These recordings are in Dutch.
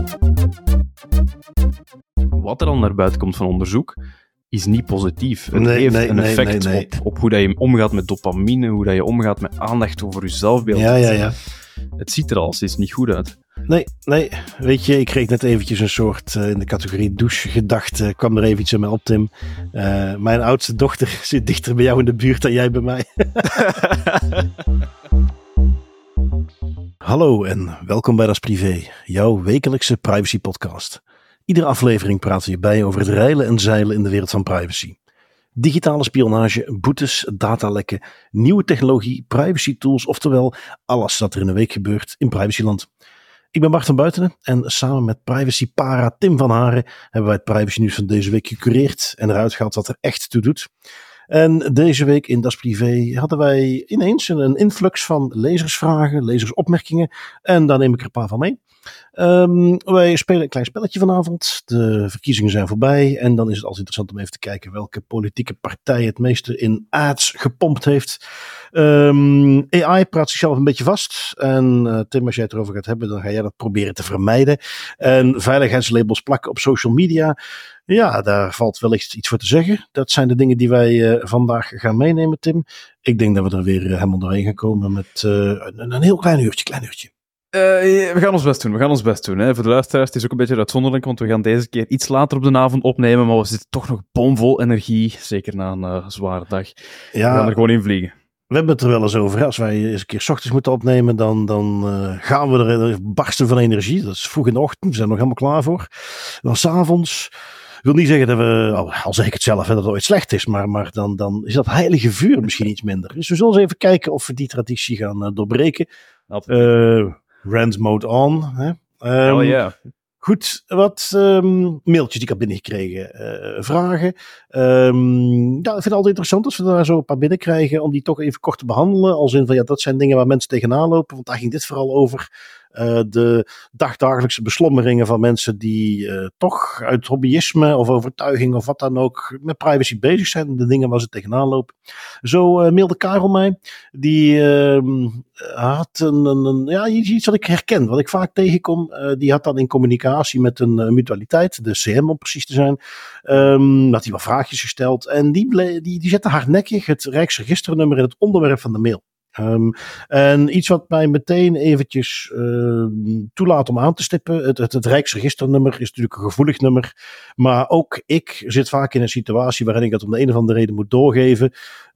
Wat er al naar buiten komt van onderzoek, is niet positief. Het heeft een effect op hoe dat je omgaat met dopamine, hoe dat je omgaat met aandacht over je zelfbeeld. Ja. Het ziet er al steeds niet goed uit. Nee. Weet je, ik kreeg net eventjes een soort, in de categorie douche gedachte, kwam er even iets in mij op, Tim. Mijn oudste dochter zit dichter bij jou in de buurt dan jij bij mij. Hallo en welkom bij Das Privé, jouw wekelijkse privacy podcast. Iedere aflevering praten we je bij over het reilen en zeilen in de wereld van privacy. Digitale spionage, boetes, datalekken, nieuwe technologie, privacy tools, oftewel alles wat er in een week gebeurt in privacyland. Ik ben Bart van Buitenen en samen met privacy-para Tim van Haren hebben wij het privacy nieuws van deze week gecureerd en eruit gehaald wat er echt toe doet. En deze week in Das Privé hadden wij ineens een influx van lezersvragen, lezersopmerkingen en daar neem ik er een paar van mee. Wij spelen een klein spelletje vanavond. De verkiezingen zijn voorbij en dan is het altijd interessant om even te kijken welke politieke partij het meeste in ads gepompt heeft. AI praat zichzelf een beetje vast en Tim, als jij het erover gaat hebben, dan ga jij dat proberen te vermijden. En veiligheidslabels plakken op social media, ja, daar valt wellicht iets voor te zeggen. Dat zijn de dingen die wij vandaag gaan meenemen, Tim. Ik denk dat we er weer helemaal doorheen gaan komen met een heel klein uurtje. We gaan ons best doen. Hè. Voor de luisteraars, het is ook een beetje uitzonderlijk, want we gaan deze keer iets later op de avond opnemen, maar we zitten toch nog bomvol energie, zeker na een zware dag. Ja, we gaan er gewoon in vliegen. We hebben het er wel eens over. Als wij eens een keer 's ochtends moeten opnemen, dan gaan we er barsten van energie. Dat is vroeg in de ochtend, we zijn er nog helemaal klaar voor. Dan 's avonds. Ik wil niet zeggen dat we, al zeg ik het zelf, dat het ooit slecht is, maar dan is dat heilige vuur misschien iets minder. Dus we zullen eens even kijken of we die traditie gaan doorbreken. Rant mode on. Hè? Goed, wat mailtjes die ik heb binnengekregen. Vragen. Ik vind het altijd interessant als we daar zo een paar binnenkrijgen om die toch even kort te behandelen. Als in van ja, dat zijn dingen waar mensen tegenaan lopen. Want daar ging dit vooral over. De dagdagelijkse beslommeringen van mensen die toch uit hobbyisme of overtuiging of wat dan ook met privacy bezig zijn. De dingen waar ze tegenaan lopen. Zo mailde Karel mij. Die had iets wat ik herken. Wat ik vaak tegenkom. Die had dan in communicatie met een mutualiteit. De CM om precies te zijn. Had hij wat vraagjes gesteld. En die zette hardnekkig het Rijksregisternummer in het onderwerp van de mail. En iets wat mij meteen eventjes toelaat om aan te stippen. Het Rijksregisternummer is natuurlijk een gevoelig nummer. Maar ook ik zit vaak in een situatie waarin ik dat om de een of andere reden moet doorgeven.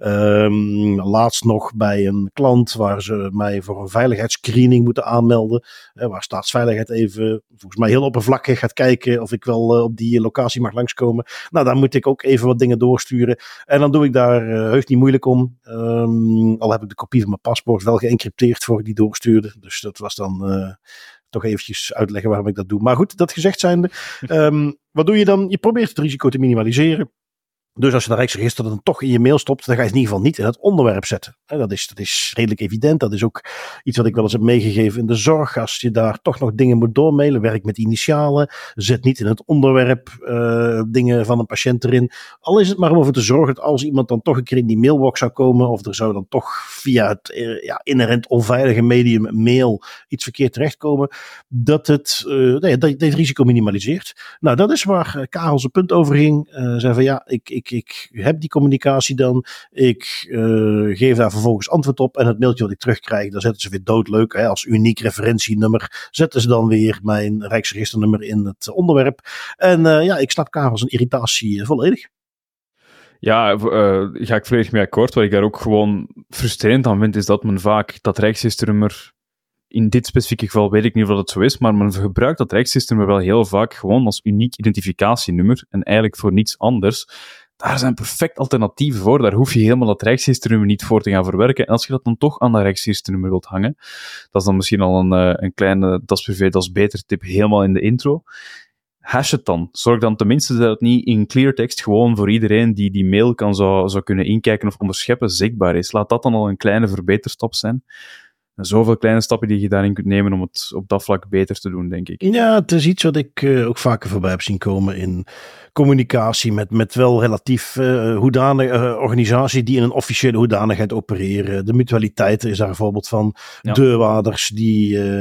Laatst nog bij een klant waar ze mij voor een veiligheidsscreening moeten aanmelden. Waar Staatsveiligheid even, volgens mij heel oppervlakkig gaat kijken of ik wel op die locatie mag langskomen. Nou, daar moet ik ook even wat dingen doorsturen. En dan doe ik daar heus niet moeilijk om. Al heb ik de kopie van mijn paspoort wel geëncrypteerd voor ik die doorstuurde. Dus dat was dan toch eventjes uitleggen waarom ik dat doe. Maar goed, dat gezegd zijnde. Wat doe je dan? Je probeert het risico te minimaliseren. Dus als je de Rijksregister dan toch in je mail stopt, dan ga je het in ieder geval niet in het onderwerp zetten. Dat is redelijk evident. Dat is ook iets wat ik wel eens heb meegegeven in de zorg. Als je daar toch nog dingen moet doormailen, werk met initialen. Zet niet in het onderwerp dingen van een patiënt erin. Al is het maar om ervoor te zorgen dat als iemand dan toch een keer in die mailbox zou komen, of er zou dan toch via het inherent onveilige medium mail iets verkeerd terechtkomen, dat het risico minimaliseert. Nou, dat is waar Karel zijn punt over ging. Zei van ja, ik heb die communicatie dan. Ik geef daar vervolgens antwoord op. En het mailtje wat ik terugkrijg, daar zetten ze weer doodleuk. Hè, als uniek referentienummer zetten ze dan weer mijn Rijksregisternummer in het onderwerp. En ik snap Karel zijn irritatie volledig. Ja, ga ik volledig mee akkoord. Wat ik daar ook gewoon frustrerend aan vind, is dat men vaak dat Rijksregisternummer, in dit specifieke geval weet ik niet of dat zo is, maar men gebruikt dat Rijksregisternummer wel heel vaak gewoon als uniek identificatienummer en eigenlijk voor niets anders. Daar zijn perfect alternatieven voor. Daar hoef je helemaal dat Rijksregisternummer niet voor te gaan verwerken. En als je dat dan toch aan dat Rijksregisternummer wilt hangen, dat is dan misschien al een kleine Das Privé, Dat is Beter tip helemaal in de intro. Hash het dan. Zorg dan tenminste dat het niet in cleartext gewoon voor iedereen die die mail kan zou kunnen inkijken of onderscheppen zichtbaar is. Laat dat dan al een kleine verbeterstap zijn. En zoveel kleine stappen die je daarin kunt nemen om het op dat vlak beter te doen, denk ik. Ja, het is iets wat ik ook vaker voorbij heb zien komen in communicatie met wel relatief hoedanige organisaties die in een officiële hoedanigheid opereren. De mutualiteiten is daar een voorbeeld van. Ja. Deurwaarders die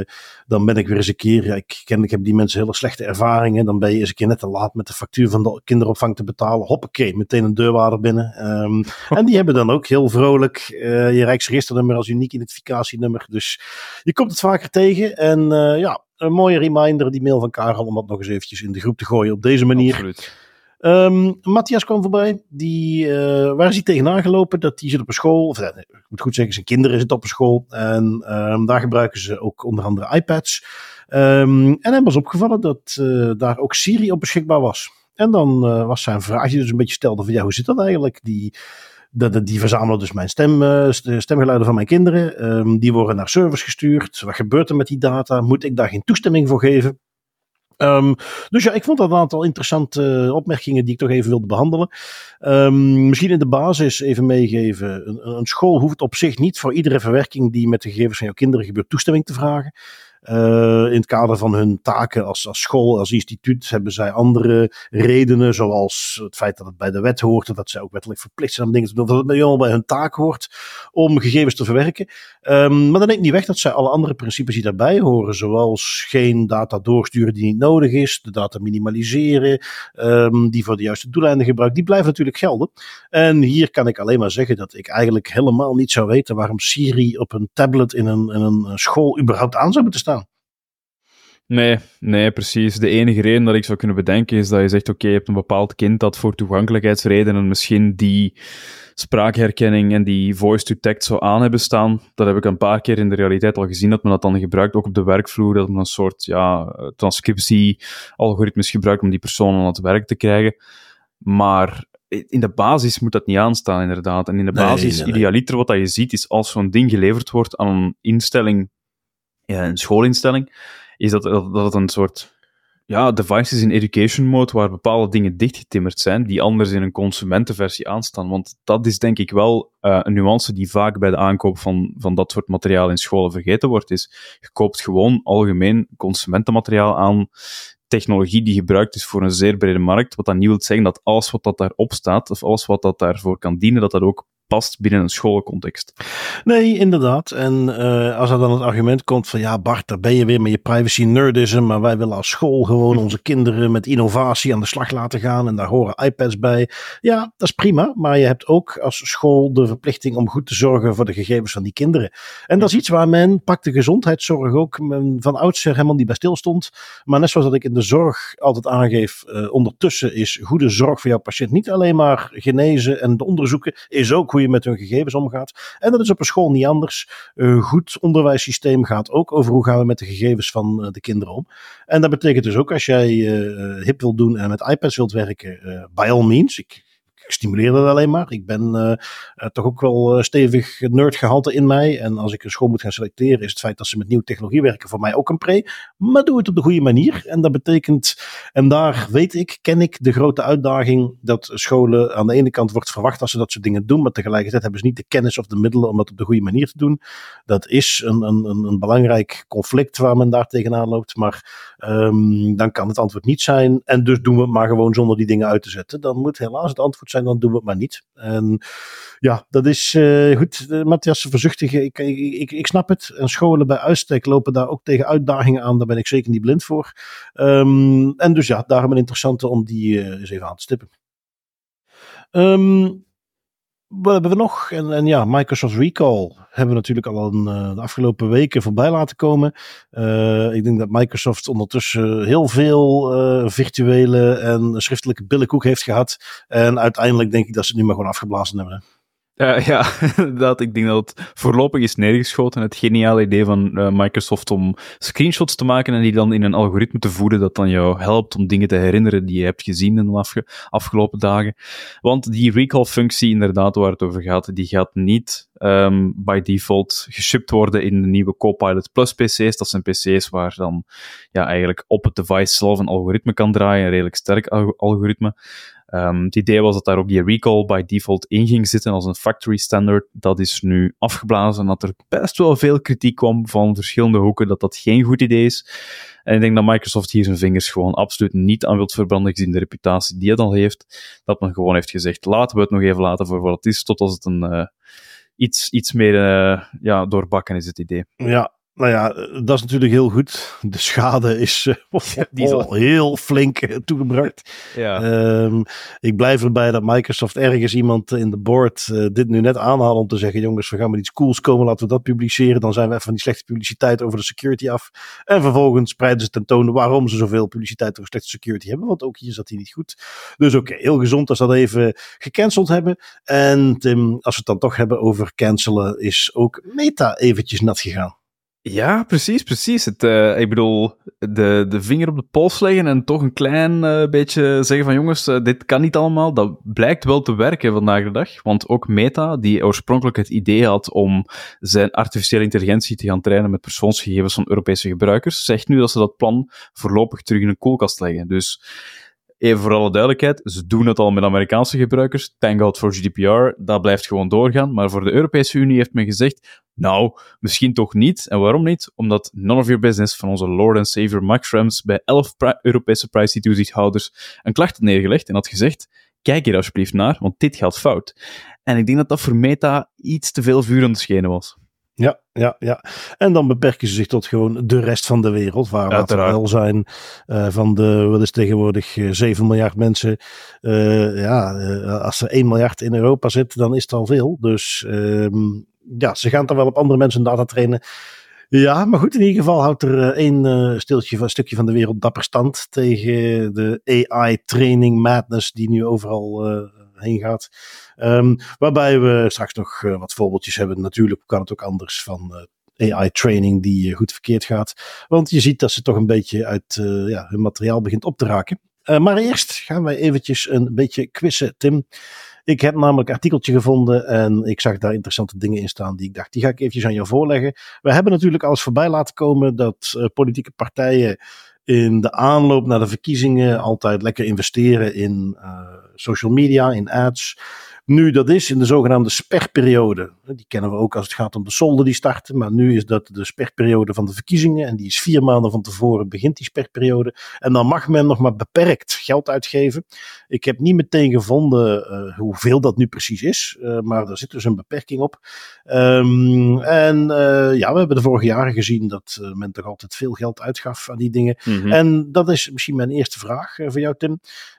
Dan ben ik weer eens een keer, ik heb die mensen hele slechte ervaringen. Dan ben je eens een keer net te laat met de factuur van de kinderopvang te betalen. Hoppakee, meteen een deurwaarder binnen. En die hebben dan ook heel vrolijk je Rijksregisternummer als uniek identificatienummer. Dus je komt het vaker tegen. En een mooie reminder, die mail van Karel, om dat nog eens eventjes in de groep te gooien op deze manier. Absoluut. Matthias kwam voorbij. Waar is hij tegenaan gelopen? Dat die zit op een school. Of, ik moet goed zeggen, zijn kinderen zitten op een school. En daar gebruiken ze ook onder andere iPads. En hem was opgevallen dat daar ook Siri op beschikbaar was. En dan was zijn vraag die dus een beetje stelde van, hoe zit dat eigenlijk? Die verzamelen dus mijn stemgeluiden van mijn kinderen. Die worden naar servers gestuurd. Wat gebeurt er met die data? Moet ik daar geen toestemming voor geven? Dus ik vond dat een aantal interessante opmerkingen die ik toch even wilde behandelen. Misschien in de basis even meegeven. Een school hoeft op zich niet voor iedere verwerking die met de gegevens van jouw kinderen gebeurt toestemming te vragen. In het kader van hun taken als school, als instituut, hebben zij andere redenen, zoals het feit dat het bij de wet hoort en dat zij ook wettelijk verplicht zijn om dingen te doen, dat het helemaal bij hun taak hoort om gegevens te verwerken. Maar dat neemt niet weg dat zij alle andere principes die daarbij horen, zoals geen data doorsturen die niet nodig is, de data minimaliseren, die voor de juiste doeleinden gebruikt, die blijven natuurlijk gelden. En hier kan ik alleen maar zeggen dat ik eigenlijk helemaal niet zou weten waarom Siri op een tablet in een school überhaupt aan zou moeten staan. Nee, precies. De enige reden dat ik zou kunnen bedenken is dat je zegt, oké, je hebt een bepaald kind dat voor toegankelijkheidsredenen misschien die spraakherkenning en die voice-to-text zo aan hebben staan. Dat heb ik een paar keer in de realiteit al gezien, dat men dat dan gebruikt, ook op de werkvloer, dat men een soort transcriptie-algoritmes gebruikt om die persoon aan het werk te krijgen. Maar in de basis moet dat niet aanstaan, inderdaad. En in de basis, idealiter wat je ziet, is als zo'n ding geleverd wordt aan een instelling, een schoolinstelling, is dat het een soort devices in education mode waar bepaalde dingen dichtgetimmerd zijn die anders in een consumentenversie aanstaan. Want dat is denk ik wel een nuance die vaak bij de aankoop van dat soort materiaal in scholen vergeten wordt. Is je koopt gewoon algemeen consumentenmateriaal aan, technologie die gebruikt is voor een zeer brede markt, wat dan niet wil zeggen dat alles wat dat daarop staat, of alles wat dat daarvoor kan dienen, dat ook past binnen een schoolcontext. Nee, inderdaad. En als er dan het argument komt van Bart, daar ben je weer met je privacy nerdism, maar wij willen als school gewoon onze kinderen met innovatie aan de slag laten gaan en daar horen iPads bij. Ja, dat is prima, maar je hebt ook als school de verplichting om goed te zorgen voor de gegevens van die kinderen. En dat is iets waar men, pakt de gezondheidszorg ook, van oudsher helemaal niet bij stilstond. Maar net zoals dat ik in de zorg altijd aangeef, ondertussen is goede zorg voor jouw patiënt niet alleen maar genezen en onderzoeken, is ook hoe je met hun gegevens omgaat. En dat is op een school niet anders. Een goed onderwijssysteem gaat ook over hoe gaan we met de gegevens van de kinderen om. En dat betekent dus ook als jij hip wil doen en met iPads wilt werken, by all means. Ik stimuleer dat alleen maar. Ik ben toch ook wel stevig nerdgehalte in mij. En als ik een school moet gaan selecteren, is het feit dat ze met nieuwe technologie werken voor mij ook een pre. Maar doe het op de goede manier. En dat betekent, en daar ken ik de grote uitdaging dat scholen aan de ene kant wordt verwacht dat ze dat soort dingen doen, maar tegelijkertijd hebben ze niet de kennis of de middelen om dat op de goede manier te doen. Dat is een belangrijk conflict waar men daar tegenaan loopt. Maar dan kan het antwoord niet zijn. En dus doen we het maar gewoon zonder die dingen uit te zetten. Dan moet helaas het antwoord zijn, dan doen we het maar niet. En dat is goed. Matthias, verzuchtigen. Ik snap het. En scholen bij uitstek lopen daar ook tegen uitdagingen aan. Daar ben ik zeker niet blind voor. En dus daarom een interessante om die eens even aan te stippen. Wat hebben we nog? En Microsoft Recall hebben we natuurlijk al de afgelopen weken voorbij laten komen. Ik denk dat Microsoft ondertussen heel veel virtuele en schriftelijke billenkoek heeft gehad. En uiteindelijk denk ik dat ze het nu maar gewoon afgeblazen hebben. Inderdaad. Ik denk dat het voorlopig is neergeschoten. Het geniale idee van Microsoft om screenshots te maken en die dan in een algoritme te voeden dat dan jou helpt om dingen te herinneren die je hebt gezien in de afgelopen dagen. Want die recall-functie, inderdaad, waar het over gaat, die gaat niet by default geshipped worden in de nieuwe Copilot Plus PC's. Dat zijn PC's waar dan eigenlijk op het device zelf een algoritme kan draaien, een redelijk sterk algoritme. Het idee was dat daar ook die recall by default in ging zitten als een factory standard. Dat is nu afgeblazen en dat er best wel veel kritiek kwam van verschillende hoeken dat geen goed idee is. En ik denk dat Microsoft hier zijn vingers gewoon absoluut niet aan wilt verbranden, gezien de reputatie die het al heeft. Dat men gewoon heeft gezegd, laten we het nog even laten voor wat het is, tot als het een iets meer doorbakken is, het idee. Ja. Nou ja, dat is natuurlijk heel goed. De schade is heel flink toegebracht. Ja. Ik blijf erbij dat Microsoft ergens iemand in de board dit nu net aanhaalt om te zeggen, jongens, we gaan met iets cools komen, laten we dat publiceren. Dan zijn we even van die slechte publiciteit over de security af. En vervolgens spreiden ze ten toon waarom ze zoveel publiciteit over slechte security hebben. Want ook hier zat hij niet goed. Dus oké, heel gezond als ze dat even gecanceld hebben. En Tim, als we het dan toch hebben over cancelen, is ook Meta eventjes nat gegaan. Ja, precies. Ik bedoel, de vinger op de pols leggen en toch een klein beetje zeggen van jongens, dit kan niet allemaal. Dat blijkt wel te werken vandaag de dag. Want ook Meta, die oorspronkelijk het idee had om zijn artificiële intelligentie te gaan trainen met persoonsgegevens van Europese gebruikers, zegt nu dat ze dat plan voorlopig terug in een koelkast leggen. Dus even voor alle duidelijkheid, ze doen het al met Amerikaanse gebruikers. Thank God voor GDPR, dat blijft gewoon doorgaan. Maar voor de Europese Unie heeft men gezegd, nou, misschien toch niet. En waarom niet? Omdat none of your business van onze Lord and Savior Max Schrems bij 11 Europese privacy-toezichthouders een klacht had neergelegd en had gezegd, kijk hier alsjeblieft naar, want dit gaat fout. En ik denk dat dat voor Meta iets te veel vuur aan de schenen was. Ja. En dan beperken ze zich tot gewoon de rest van de wereld. Waar laten we wel zijn van de, wat is tegenwoordig 7 miljard mensen. Als er 1 miljard in Europa zit, dan is het al veel. Dus ze gaan dan wel op andere mensen data trainen. Ja, maar goed, in ieder geval houdt er een stukje van de wereld dapper stand tegen de AI-training madness die nu overal heen gaat. Waarbij we straks nog wat voorbeeldjes hebben. Natuurlijk kan het ook anders van AI-training die goed verkeerd gaat. Want je ziet dat ze toch een beetje uit hun materiaal begint op te raken. Maar eerst gaan wij eventjes een beetje quizzen, Tim. Ik heb namelijk een artikeltje gevonden en ik zag daar interessante dingen in staan die ik dacht, die ga ik eventjes aan jou voorleggen. We hebben natuurlijk alles voorbij laten komen dat politieke partijen in de aanloop naar de verkiezingen altijd lekker investeren in social media, in ads. Nu, dat is in de zogenaamde sperperiode. Die kennen we ook als het gaat om de solden die starten. Maar nu is dat de sperperiode van de verkiezingen. En die is 4 maanden van tevoren begint die sperperiode. En dan mag men nog maar beperkt geld uitgeven. Ik heb niet meteen gevonden hoeveel dat nu precies is. Maar daar zit dus een beperking op. We hebben de vorige jaren gezien dat men toch altijd veel geld uitgaf aan die dingen. Mm-hmm. En dat is misschien mijn eerste vraag voor jou, Tim.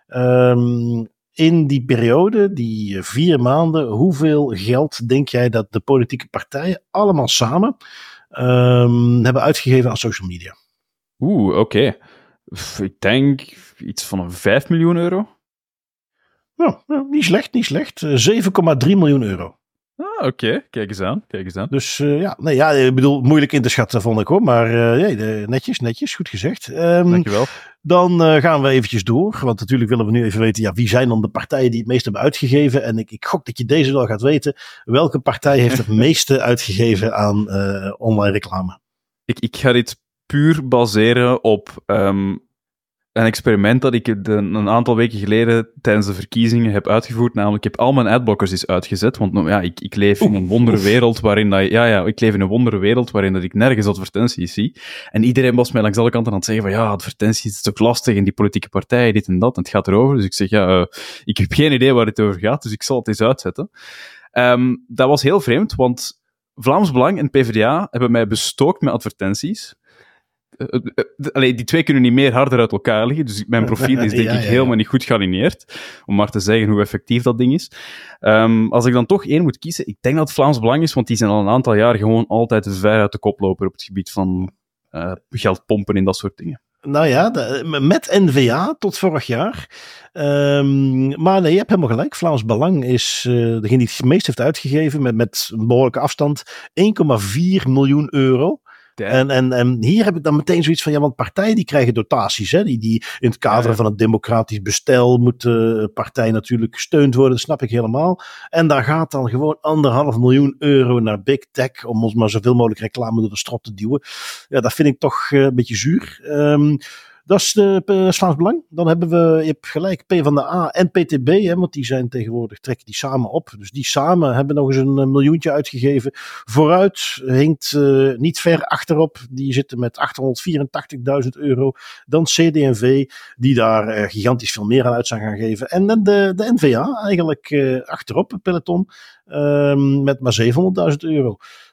In die periode, die 4 maanden, hoeveel geld denk jij dat de politieke partijen allemaal samen hebben uitgegeven aan social media? Oké. Ik denk iets van een 5 miljoen euro. Ja, niet slecht. 7,3 miljoen euro. Oké. Kijk eens aan. Dus ik bedoel, moeilijk in te schatten vond ik hoor, maar netjes, goed gezegd. Dankjewel. Dan gaan we eventjes door, want natuurlijk willen we nu even weten, wie zijn dan de partijen die het meest hebben uitgegeven? En ik gok dat je deze wel gaat weten. Welke partij heeft het meeste uitgegeven aan online reclame? Ik ga dit puur baseren op een experiment dat ik een aantal weken geleden tijdens de verkiezingen heb uitgevoerd. Namelijk, ik heb al mijn adblockers eens uitgezet. Want ik leef in een wondere wereld waarin ik nergens advertenties zie. En iedereen was mij langs alle kanten aan het zeggen van advertenties, het is ook lastig en die politieke partijen, dit en dat. En het gaat erover. Dus ik zeg, ik heb geen idee waar het over gaat, dus ik zal het eens uitzetten. Dat was heel vreemd, want Vlaams Belang en PvdA hebben mij bestookt met advertenties. Die twee kunnen niet meer harder uit elkaar liggen, dus mijn profiel is denk ik helemaal niet goed gealineerd, om maar te zeggen hoe effectief dat ding is. Als ik dan toch één moet kiezen, ik denk dat het Vlaams Belang is, want die zijn al een aantal jaar gewoon altijd ver uit de koploper op het gebied van geld pompen en dat soort dingen. Nou ja, met N-VA tot vorig jaar. Maar nee, je hebt helemaal gelijk. Vlaams Belang is degene die het meest heeft uitgegeven met een behoorlijke afstand. 1,4 miljoen euro. En hier heb ik dan meteen zoiets van, want partijen die krijgen dotaties. Hè? Die in het kader van het democratisch bestel moet de partij natuurlijk gesteund worden. Dat snap ik helemaal. En daar gaat dan gewoon 1,5 miljoen euro naar Big Tech om ons maar zoveel mogelijk reclame door de strot te duwen. Ja, dat vind ik toch een beetje zuur. Dat is Vlaams Belang. Dan hebben we, je hebt gelijk, PvdA en PTB, hè, want die zijn tegenwoordig, trekken die samen op. Dus die samen hebben nog eens een miljoentje uitgegeven. Vooruit hinkt niet ver achterop. Die zitten met 884.000 euro. Dan CD&V, die daar gigantisch veel meer aan uit zijn gaan geven. En dan de N-VA, eigenlijk achterop, het peloton, met maar 700.000 euro.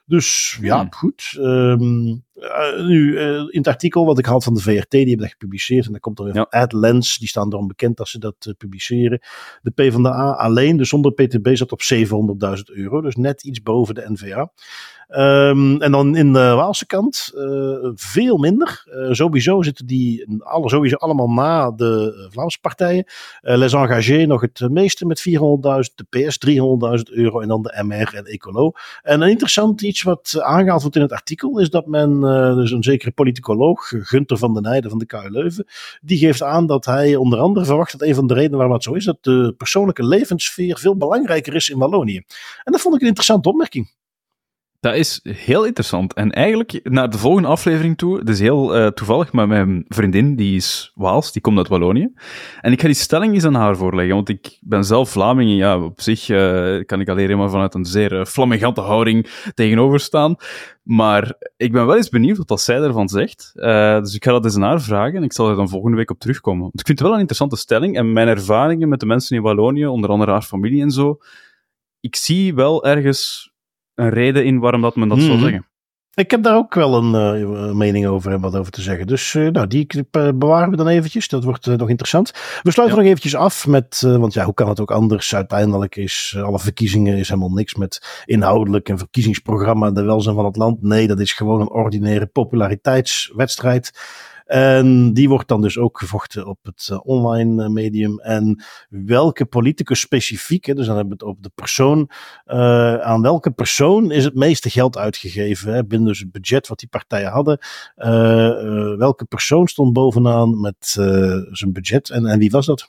Dus ja, goed. Nu, in het artikel wat ik had van de VRT, die hebben dat gepubliceerd. En dat komt dan weer van AdLens. Die staan erom bekend dat ze dat publiceren. De PvdA alleen, dus zonder PTB, zat op €700.000. Dus net iets boven de N-VA. En dan in de Waalse kant veel minder. Sowieso zitten die sowieso allemaal na de Vlaamse partijen. Les Engagés nog het meeste met €400.000. De PS €300.000. En dan de MR en Ecolo. En een interessant iets wat aangehaald wordt in het artikel is dat men, dus een zekere politicoloog, Gunther van den Heijden van de KU Leuven, die geeft aan dat hij onder andere verwacht dat een van de redenen waarom het zo is, dat de persoonlijke levenssfeer veel belangrijker is in Wallonië. En dat vond ik een interessante opmerking. Dat is heel interessant. En eigenlijk, naar de volgende aflevering toe, het is heel toevallig, maar mijn vriendin, die is Waals, die komt uit Wallonië. En ik ga die stelling eens aan haar voorleggen, want ik ben zelf Vlaming en ja, op zich kan ik alleen maar vanuit een zeer flamingante houding tegenover staan. Maar ik ben wel eens benieuwd wat zij ervan zegt. Dus ik ga dat eens aan haar vragen en ik zal er dan volgende week op terugkomen. Want ik vind het wel een interessante stelling en mijn ervaringen met de mensen in Wallonië, onder andere haar familie en zo, ik zie wel ergens een reden in waarom dat men dat zou zeggen. Ik heb daar ook wel een mening over en wat over te zeggen. Dus die bewaren we dan eventjes. Dat wordt nog interessant. We sluiten nog eventjes af met, want ja, hoe kan het ook anders? Uiteindelijk is alle verkiezingen is helemaal niks met inhoudelijk een verkiezingsprogramma, de welzijn van het land. Nee, dat is gewoon een ordinaire populariteitswedstrijd. En die wordt dan dus ook gevochten op het online medium. En welke politicus specifiek, dus dan hebben we het over de persoon, aan welke persoon is het meeste geld uitgegeven, binnen dus het budget wat die partijen hadden. Welke persoon stond bovenaan met zijn budget en wie was dat?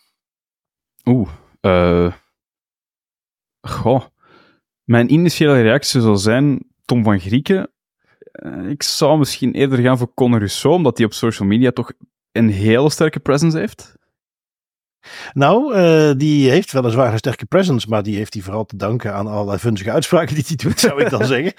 Mijn initiële reactie zou zijn Tom van Grieken. Ik zou misschien eerder gaan voor Conor Rousseau, omdat hij op social media toch een hele sterke presence heeft. Nou, die heeft weliswaar een sterke presence, maar die heeft hij vooral te danken aan allerlei vunzige uitspraken die hij doet, zou ik dan zeggen.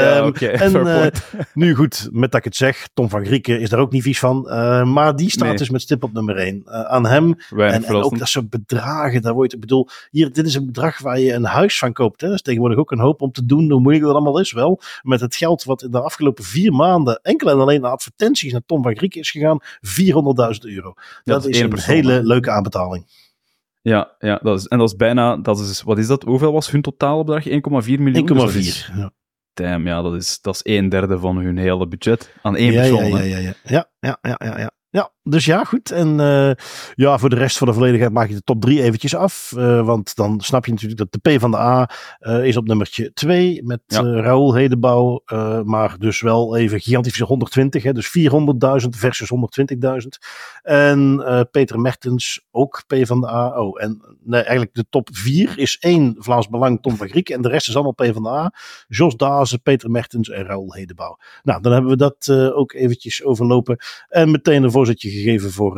Nu goed, met dat ik het zeg, Tom van Grieken is daar ook niet vies van, maar die staat dus met stip op nummer 1. Aan hem, en ook dat soort bedragen, daar word je, ik bedoel, dit is een bedrag waar je een huis van koopt, hè? Dat is tegenwoordig ook een hoop om te doen, hoe moeilijk dat allemaal is, wel, met het geld wat in de afgelopen 4 maanden enkel en alleen naar advertenties naar Tom van Grieken is gegaan, €400.000. Dat is een hele leuke aanbetaling. Ja, dat is bijna, wat is dat? Hoeveel was hun totale bedrag? 1,4 miljoen? 1,4. Ja. Damn, ja, dat is 1/3 van hun hele budget aan één persoon. Ja, dus ja, goed. En voor de rest van de volledigheid maak je de top 3 eventjes af. Want dan snap je natuurlijk dat de PvdA is op nummertje 2 met Raoul Hedebouw. Maar dus wel even gigantische 120. Hè, dus 400.000 versus 120.000. En Peter Mertens, ook PvdA. Eigenlijk de top 4 is 1 Vlaams Belang, Tom van Grieken. En de rest is allemaal PvdA. Jos Dazen, Peter Mertens en Raoul Hedebouw. Nou, dan hebben we dat ook eventjes overlopen. En meteen een voorzetje gegeven voor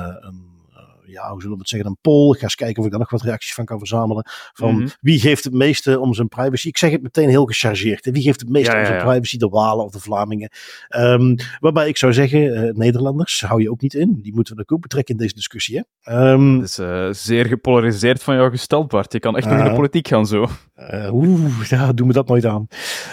hoe zullen we het zeggen, een poll. Ik ga eens kijken of ik daar nog wat reacties van kan verzamelen. Van wie geeft het meeste om zijn privacy? Ik zeg het meteen heel gechargeerd. Hè? Wie geeft het meeste om zijn privacy? De Walen of de Vlamingen? Waarbij ik zou zeggen, Nederlanders, hou je ook niet in. Die moeten we ook betrekken in deze discussie. Hè? Het is zeer gepolariseerd van jou gesteld, Bart. Je kan echt nog in de politiek gaan zo. Doen we dat nooit aan.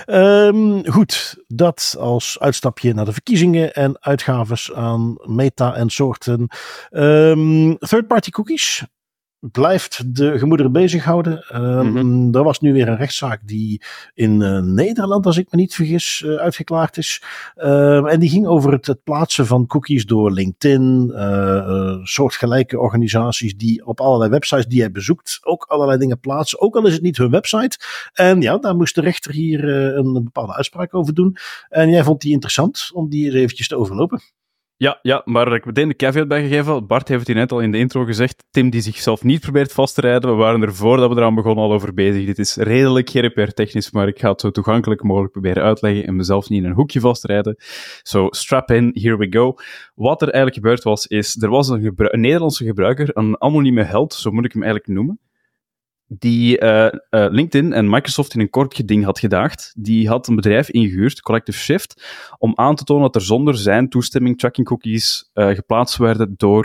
Goed, dat als uitstapje naar de verkiezingen en uitgaves aan meta en soorten. Third-party cookies blijft de gemoederen bezighouden. Er was nu weer een rechtszaak die in Nederland, als ik me niet vergis, uitgeklaard is. En die ging over het plaatsen van cookies door LinkedIn, soortgelijke organisaties die op allerlei websites die jij bezoekt ook allerlei dingen plaatsen. Ook al is het niet hun website. En ja, daar moest de rechter hier een bepaalde uitspraak over doen. En jij vond die interessant om die eens eventjes te overlopen. Ja, maar ik meteen de caveat bijgegeven. Bart heeft het hier net al in de intro gezegd. Tim die zichzelf niet probeert vast te rijden. We waren er voordat we eraan begonnen al over bezig. Dit is redelijk GDPR-technisch, maar ik ga het zo toegankelijk mogelijk proberen uitleggen en mezelf niet in een hoekje vastrijden. So, strap in, here we go. Wat er eigenlijk gebeurd was, is er was een Nederlandse gebruiker, een anonieme held, zo moet ik hem eigenlijk noemen, die LinkedIn en Microsoft in een kort geding had gedaagd. Die had een bedrijf ingehuurd, Collective Shift, om aan te tonen dat er zonder zijn toestemming tracking cookies geplaatst werden door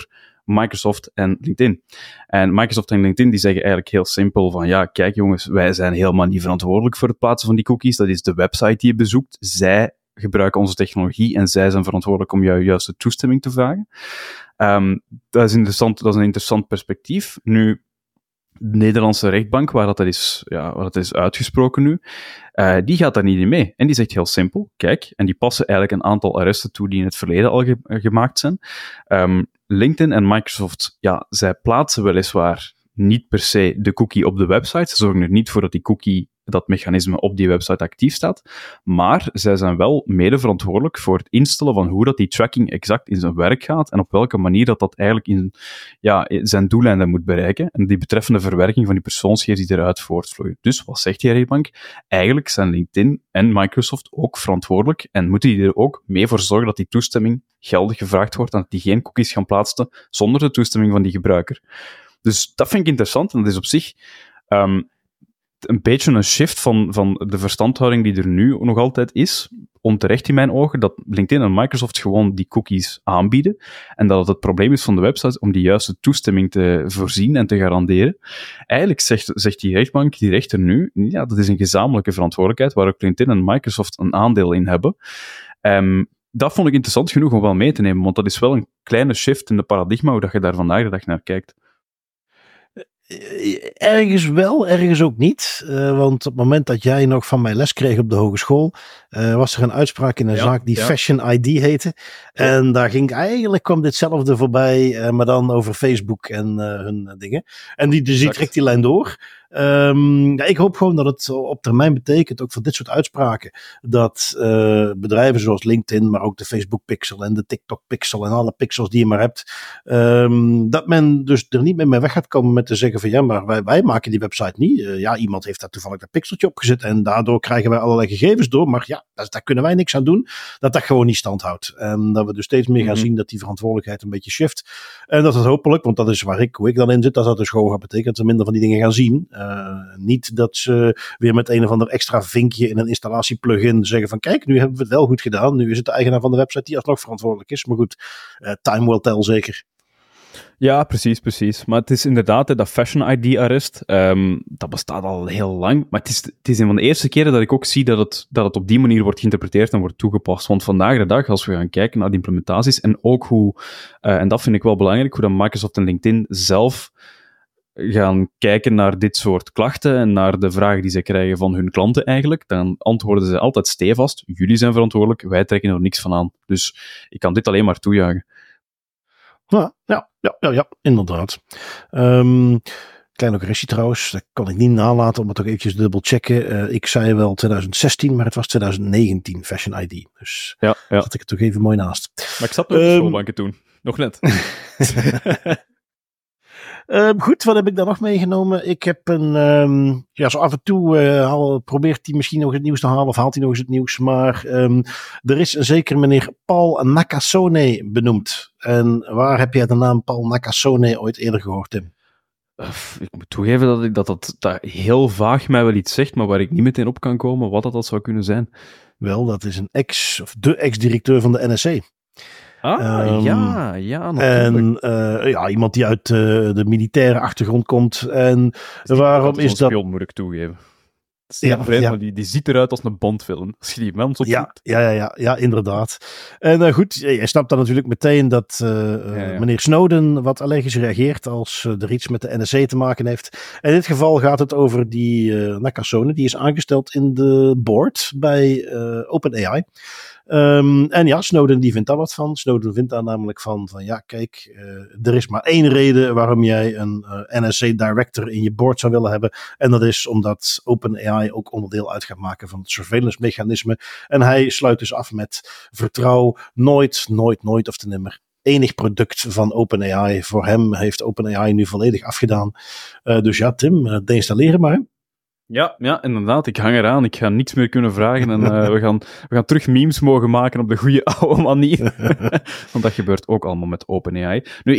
Microsoft en LinkedIn. En Microsoft en LinkedIn die zeggen eigenlijk heel simpel van ja, kijk jongens, wij zijn helemaal niet verantwoordelijk voor het plaatsen van die cookies. Dat is de website die je bezoekt. Zij gebruiken onze technologie en zij zijn verantwoordelijk om jou juiste toestemming te vragen. Dat is een interessant perspectief. Nu, de Nederlandse rechtbank, waar dat is uitgesproken nu, die gaat daar niet in mee. En die zegt heel simpel, kijk, en die passen eigenlijk een aantal arresten toe die in het verleden al gemaakt zijn. LinkedIn en Microsoft, ja, zij plaatsen weliswaar niet per se de cookie op de website. Ze zorgen er niet voor dat die cookie, dat mechanisme op die website actief staat. Maar zij zijn wel mede verantwoordelijk voor het instellen van hoe dat die tracking exact in zijn werk gaat en op welke manier dat eigenlijk in zijn doeleinden moet bereiken en die betreffende verwerking van die persoonsgegevens die eruit voortvloeien. Dus wat zegt die rechtbank? Eigenlijk zijn LinkedIn en Microsoft ook verantwoordelijk en moeten die er ook mee voor zorgen dat die toestemming geldig gevraagd wordt en dat die geen cookies gaan plaatsen zonder de toestemming van die gebruiker. Dus dat vind ik interessant en dat is op zich een beetje een shift van de verstandhouding die er nu nog altijd is, onterecht in mijn ogen, dat LinkedIn en Microsoft gewoon die cookies aanbieden en dat het probleem is van de website om die juiste toestemming te voorzien en te garanderen. Eigenlijk zegt die rechtbank, die rechter nu, ja, dat is een gezamenlijke verantwoordelijkheid waar ook LinkedIn en Microsoft een aandeel in hebben. Dat vond ik interessant genoeg om wel mee te nemen, want dat is wel een kleine shift in de paradigma, hoe dat je daar vandaag de dag naar kijkt. Ergens wel, ergens ook niet. Want op het moment dat jij nog van mij les kreeg op de hogeschool, was er een uitspraak in een zaak die Fashion ID heette. En daar kwam ditzelfde voorbij, maar dan over Facebook en hun dingen. En die trekt die lijn door. Ik hoop gewoon dat het op termijn betekent, ook voor dit soort uitspraken, dat bedrijven zoals LinkedIn, maar ook de Facebook Pixel en de TikTok Pixel en alle pixels die je maar hebt, dat men dus er niet meer mee weg gaat komen met te zeggen van ja, maar wij maken die website niet. Iemand heeft daar toevallig dat pixeltje opgezet en daardoor krijgen wij allerlei gegevens door, maar ja, daar kunnen wij niks aan doen. Dat gewoon niet standhoudt. En dat we dus steeds meer gaan zien dat die verantwoordelijkheid een beetje shift. En dat het hopelijk, want dat is hoe ik dan in zit, dat dus gewoon gaat betekenen dat ze minder van die dingen gaan zien. Niet dat ze weer met een of ander extra vinkje in een installatie-plugin zeggen van kijk, nu hebben we het wel goed gedaan. Nu is het de eigenaar van de website die alsnog verantwoordelijk is. Maar goed, time will tell zeker. Ja, precies. Maar het is inderdaad dat Fashion ID-arrest, dat bestaat al heel lang. Maar het is een van de eerste keren dat ik ook zie dat het op die manier wordt geïnterpreteerd en wordt toegepast. Want vandaag de dag, als we gaan kijken naar die implementaties en ook hoe, en dat vind ik wel belangrijk, hoe dan Microsoft en LinkedIn zelf gaan kijken naar dit soort klachten en naar de vragen die ze krijgen van hun klanten eigenlijk, dan antwoorden ze altijd stevast, jullie zijn verantwoordelijk, wij trekken er niks van aan. Dus ik kan dit alleen maar toejuichen. Ja, inderdaad. Kleine correctie trouwens, dat kan ik niet nalaten om het ook eventjes dubbel checken. Ik zei wel 2016, maar het was 2019 Fashion ID. Dus zat ik er toch even mooi naast. Maar ik zat nog op de schoolbanken toen, nog net. Goed, wat heb ik dan nog meegenomen? Ik heb zo af en toe probeert hij misschien nog het nieuws te halen of haalt hij nog eens het nieuws. Maar er is een zeker meneer Paul Nakasone benoemd. En waar heb jij de naam Paul Nakasone ooit eerder gehoord, Tim? Ik moet toegeven dat heel vaag mij wel iets zegt, maar waar ik niet meteen op kan komen wat dat zou kunnen zijn. Wel, dat is de ex-directeur van de NSC. Ja, natuurlijk. En iemand die uit de militaire achtergrond komt. En waarom is dat? Spion, moet ik toegeven. Die ziet eruit als een Bondfilm. Als je die mens opzoekt. Ja, inderdaad. En goed, je snapt dan natuurlijk meteen dat meneer Snowden wat allergisch reageert als er iets met de NSC te maken heeft. In dit geval gaat het over die Nakasone, die is aangesteld in de board bij OpenAI. Snowden die vindt daar wat van. Snowden vindt daar namelijk van kijk, er is maar één reden waarom jij een NSA-director in je board zou willen hebben. En dat is omdat OpenAI ook onderdeel uit gaat maken van het surveillance-mechanisme. En hij sluit dus af met vertrouw nooit of te nimmer enig product van OpenAI. Voor hem heeft OpenAI nu volledig afgedaan. Dus ja, Tim, deinstalleren maar. Ja, inderdaad. Ik hang eraan. Ik ga niets meer kunnen vragen. En we gaan terug memes mogen maken op de goede oude manier. Want dat gebeurt ook allemaal met OpenAI. Nu,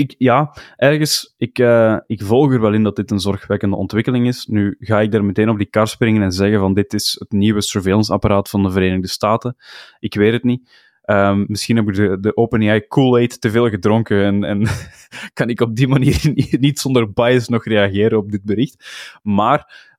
ik volg er wel in dat dit een zorgwekkende ontwikkeling is. Nu ga ik daar meteen op die kar springen en zeggen van dit is het nieuwe surveillance-apparaat van de Verenigde Staten. Ik weet het niet. Misschien heb ik de OpenAI Kool-Aid te veel gedronken en kan ik op die manier niet zonder bias nog reageren op dit bericht. Maar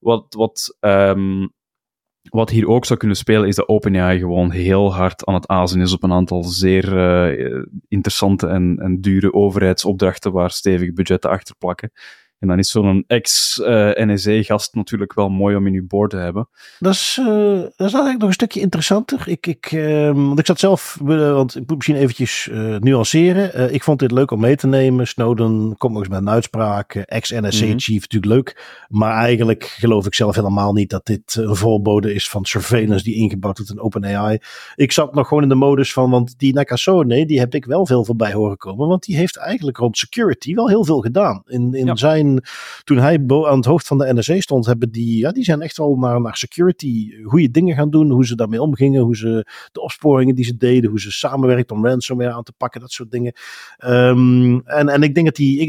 wat hier ook zou kunnen spelen, is dat OpenAI gewoon heel hard aan het azen is op een aantal zeer interessante en dure overheidsopdrachten waar stevige budgetten achter plakken. En dan is zo'n ex-NSA-gast natuurlijk wel mooi om in je board te hebben. Dat is eigenlijk nog een stukje interessanter. Want ik zat zelf, want ik moet misschien eventjes nuanceren. Ik vond dit leuk om mee te nemen. Snowden komt nog eens met een uitspraak. Ex-NSA-chief, natuurlijk leuk. Maar eigenlijk geloof ik zelf helemaal niet dat dit een voorbode is van surveillance die ingebouwd wordt in OpenAI. Ik zat nog gewoon in de modus van, want die Nakasone, die heb ik wel veel voorbij horen komen. Want die heeft eigenlijk rond security wel heel veel gedaan. In zijn toen hij aan het hoofd van de NSA stond, hebben die zijn echt wel naar security goede dingen gaan doen, hoe ze daarmee omgingen, hoe ze de opsporingen die ze deden, hoe ze samenwerkten om ransomware aan te pakken, dat soort dingen. En ik denk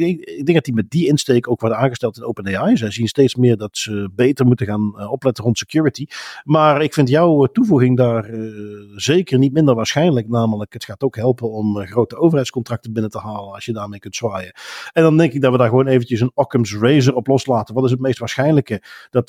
dat die met die insteek ook worden aangesteld in OpenAI. Zij zien steeds meer dat ze beter moeten gaan opletten rond security. Maar ik vind jouw toevoeging daar zeker niet minder waarschijnlijk, namelijk het gaat ook helpen om grote overheidscontracten binnen te halen als je daarmee kunt zwaaien. En dan denk ik dat we daar gewoon eventjes een Occam's Razor op loslaten. Wat is het meest waarschijnlijke? Dat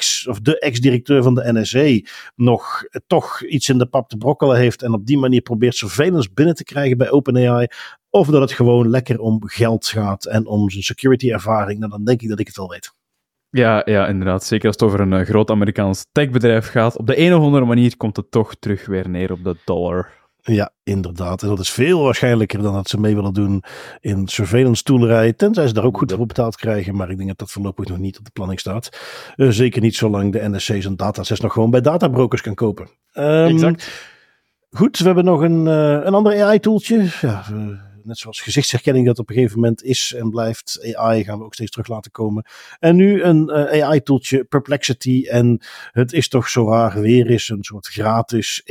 de ex-directeur van de NSA nog toch iets in de pap te brokkelen heeft en op die manier probeert surveillance binnen te krijgen bij OpenAI, of dat het gewoon lekker om geld gaat en om zijn security ervaring. Nou, dan denk ik dat ik het wel weet. Ja, inderdaad. Zeker als het over een groot Amerikaans techbedrijf gaat. Op de een of andere manier komt het toch terug weer neer op de dollar. Ja, inderdaad. En dat is veel waarschijnlijker dan dat ze mee willen doen in surveillance toelerij. Tenzij ze daar ook goed voor betaald krijgen. Maar ik denk dat dat voorlopig nog niet op de planning staat. Zeker niet zolang de NSC zijn datasets nog gewoon bij databrokers kan kopen. Exact. Goed, we hebben nog een ander AI-tooltje. Ja, net zoals gezichtsherkenning dat op een gegeven moment is en blijft. AI gaan we ook steeds terug laten komen. En nu een AI-tooltje, Perplexity. En het is toch zo waar weer eens een soort gratis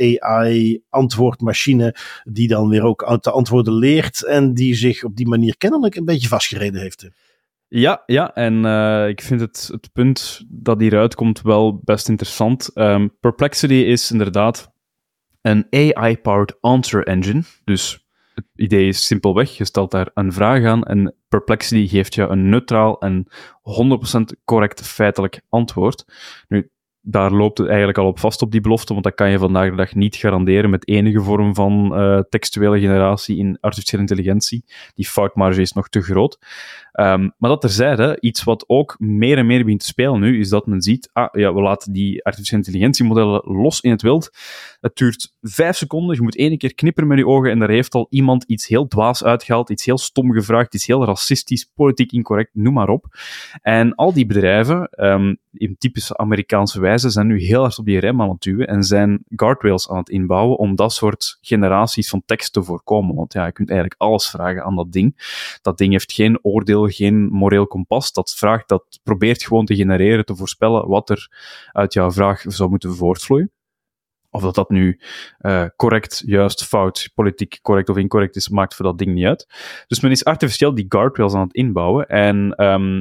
AI-antwoordmachine die dan weer ook uit de antwoorden leert en die zich op die manier kennelijk een beetje vastgereden heeft. Ja, en ik vind het punt dat hieruit komt wel best interessant. Perplexity is inderdaad een AI-powered answer engine. Dus het idee is simpelweg, je stelt daar een vraag aan en Perplexity geeft je een neutraal en 100% correct feitelijk antwoord. Nu, daar loopt het eigenlijk al op vast op die belofte, want dat kan je vandaag de dag niet garanderen met enige vorm van textuele generatie in artificiële intelligentie. Die foutmarge is nog te groot. Maar dat terzijde, iets wat ook meer en meer begint te spelen nu, is dat men ziet, we laten die artificiële intelligentiemodellen los in het wild. Het duurt 5 seconden, je moet 1 keer knipperen met je ogen en daar heeft al iemand iets heel dwaas uitgehaald, iets heel stom gevraagd, iets heel racistisch, politiek incorrect, noem maar op. En al die bedrijven, in typische Amerikaanse wijze, zijn nu heel hard op die rem aan het duwen en zijn guardrails aan het inbouwen om dat soort generaties van tekst te voorkomen. Want ja, je kunt eigenlijk alles vragen aan dat ding. Dat ding heeft geen oordeel, geen moreel kompas. Dat probeert gewoon te genereren, te voorspellen wat er uit jouw vraag zou moeten voortvloeien. Of dat nu correct, juist, fout, politiek correct of incorrect is, maakt voor dat ding niet uit. Dus men is artificieel die guardrails aan het inbouwen. En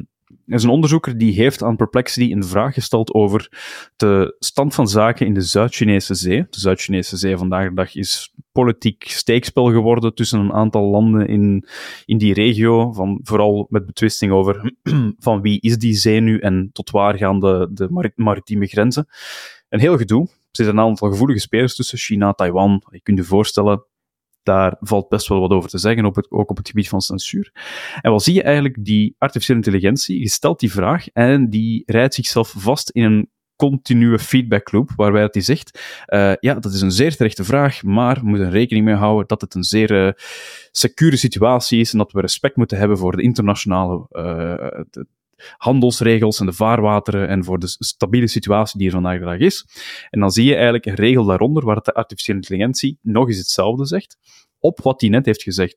er is een onderzoeker die heeft aan Perplexity een vraag gesteld over de stand van zaken in de Zuid-Chinese Zee. De Zuid-Chinese Zee vandaag de dag is politiek steekspel geworden tussen een aantal landen in die regio, vooral met betwisting over van wie is die zee nu en tot waar gaan de maritieme grenzen. Een heel gedoe. Er zitten een aantal gevoelige spelers tussen China, Taiwan. Je kunt je voorstellen, daar valt best wel wat over te zeggen, ook op het gebied van censuur. En wat zie je eigenlijk? Die artificiële intelligentie, je stelt die vraag en die rijdt zichzelf vast in een continue feedback loop, waarbij hij zegt, dat is een zeer terechte vraag, maar we moeten rekening mee houden dat het een zeer secure situatie is en dat we respect moeten hebben voor de internationale handelsregels en de vaarwateren en voor de stabiele situatie die er vandaag de dag is. En dan zie je eigenlijk een regel daaronder waar de artificiële intelligentie nog eens hetzelfde zegt, op wat hij net heeft gezegd.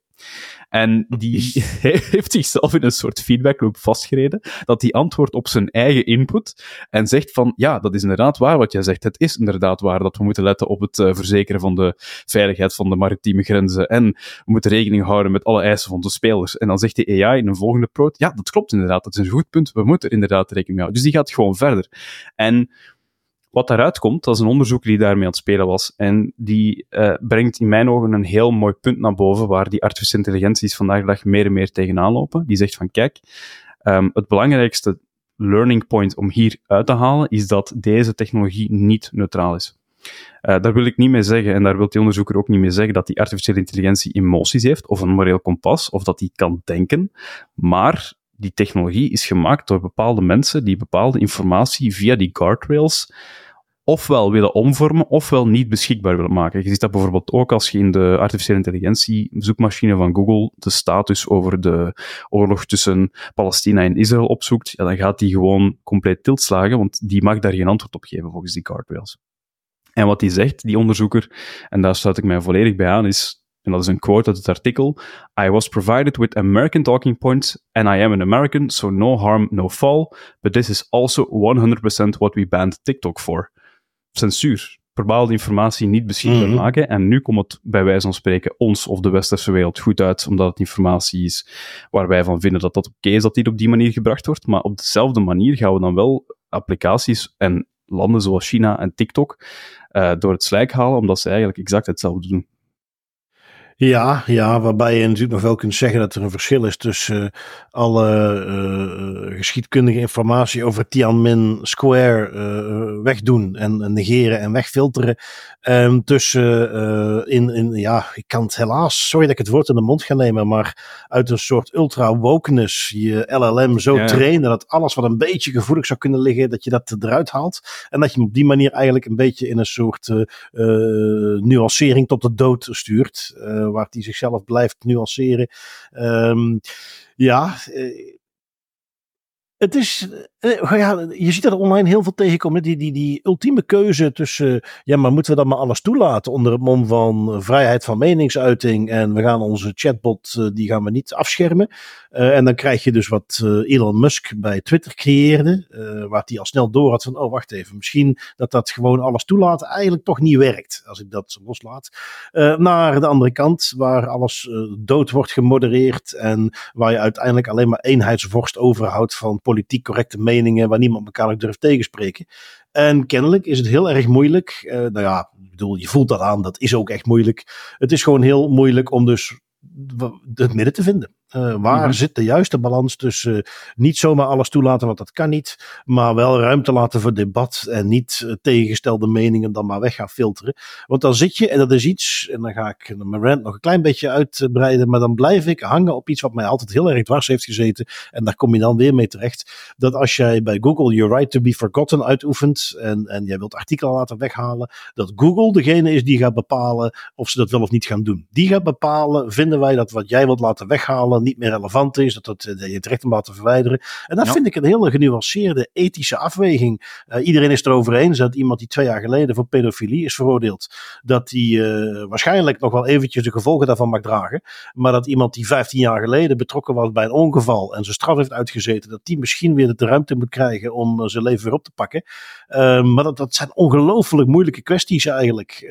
En die heeft zichzelf in een soort feedbackloop vastgereden, dat die antwoordt op zijn eigen input en zegt van, ja, dat is inderdaad waar wat jij zegt. Het is inderdaad waar dat we moeten letten op het verzekeren van de veiligheid van de maritieme grenzen en we moeten rekening houden met alle eisen van de spelers. En dan zegt de AI in een volgende proot, ja, dat klopt inderdaad, dat is een goed punt, we moeten er inderdaad rekening mee houden. Dus die gaat gewoon verder. En Wat daaruit komt, dat is een onderzoeker die daarmee aan het spelen was. En die brengt in mijn ogen een heel mooi punt naar boven, waar die artificiële intelligenties vandaag de dag meer en meer tegenaan lopen. Die zegt van, kijk, het belangrijkste learning point om hier uit te halen, is dat deze technologie niet neutraal is. Daar wil ik niet mee zeggen, en daar wil die onderzoeker ook niet mee zeggen, dat die artificiële intelligentie emoties heeft, of een moreel kompas, of dat die kan denken, maar die technologie is gemaakt door bepaalde mensen die bepaalde informatie via die guardrails ofwel willen omvormen, ofwel niet beschikbaar willen maken. Je ziet dat bijvoorbeeld ook als je in de artificiële intelligentie zoekmachine van Google de status over de oorlog tussen Palestina en Israël opzoekt, ja, dan gaat die gewoon compleet tiltslagen, want die mag daar geen antwoord op geven volgens die guardrails. En wat die zegt, die onderzoeker, en daar sluit ik mij volledig bij aan, is, en dat is een quote uit het artikel, I was provided with American talking points, and I am an American, so no harm, no fall, but this is also 100% what we banned TikTok for. Censuur. Bepaalde informatie niet beschikbaar maken, en nu komt het bij wijze van spreken ons of de westerse wereld goed uit, omdat het informatie is waar wij van vinden dat dat oké is dat die op die manier gebracht wordt, maar op dezelfde manier gaan we dan wel applicaties en landen zoals China en TikTok door het slijk halen, omdat ze eigenlijk exact hetzelfde doen. Ja, waarbij je natuurlijk nog wel kunt zeggen dat er een verschil is tussen alle geschiedkundige informatie over Tiananmen Square wegdoen en negeren en wegfilteren. Ik kan het helaas, sorry dat ik het woord in de mond ga nemen, maar uit een soort ultra-wokeness je LLM zo trainen dat alles wat een beetje gevoelig zou kunnen liggen, dat je dat eruit haalt. En dat je hem op die manier eigenlijk een beetje in een soort nuancering tot de dood stuurt. Waar hij zichzelf blijft nuanceren. Het is, je ziet dat er online heel veel tegenkomen. Die ultieme keuze tussen, maar moeten we dan maar alles toelaten onder het mom van vrijheid van meningsuiting en we gaan onze chatbot, die gaan we niet afschermen. En dan krijg je dus wat Elon Musk bij Twitter creëerde, waar hij al snel door had van, oh wacht even, misschien dat gewoon alles toelaten eigenlijk toch niet werkt, als ik dat loslaat. Naar de andere kant, waar alles dood wordt gemodereerd en waar je uiteindelijk alleen maar eenheidsvorst overhoudt van politiek correcte meningen waar niemand elkaar nog durft tegenspreken. En kennelijk is het heel erg moeilijk. Je voelt dat aan, dat is ook echt moeilijk. Het is gewoon heel moeilijk om dus het midden te vinden. Waar zit de juiste balans tussen niet zomaar alles toelaten, want dat kan niet, maar wel ruimte laten voor debat en niet tegengestelde meningen dan maar weg gaan filteren. Want dan zit je, en dat is iets, en dan ga ik mijn rant nog een klein beetje uitbreiden, maar dan blijf ik hangen op iets wat mij altijd heel erg dwars heeft gezeten, en daar kom je dan weer mee terecht, dat als jij bij Google Your Right to be Forgotten uitoefent, en jij wilt artikelen laten weghalen, dat Google degene is die gaat bepalen of ze dat wel of niet gaan doen. Die gaat bepalen, vinden wij dat wat jij wilt laten weghalen niet meer relevant is, dat je het recht om laten verwijderen. En dat vind ik een hele genuanceerde ethische afweging. Iedereen is het erover eens dat iemand die 2 jaar geleden voor pedofilie is veroordeeld, dat die waarschijnlijk nog wel eventjes de gevolgen daarvan mag dragen, maar dat iemand die 15 jaar geleden betrokken was bij een ongeval en zijn straf heeft uitgezeten, dat die misschien weer de ruimte moet krijgen om zijn leven weer op te pakken. Maar dat zijn ongelooflijk moeilijke kwesties eigenlijk.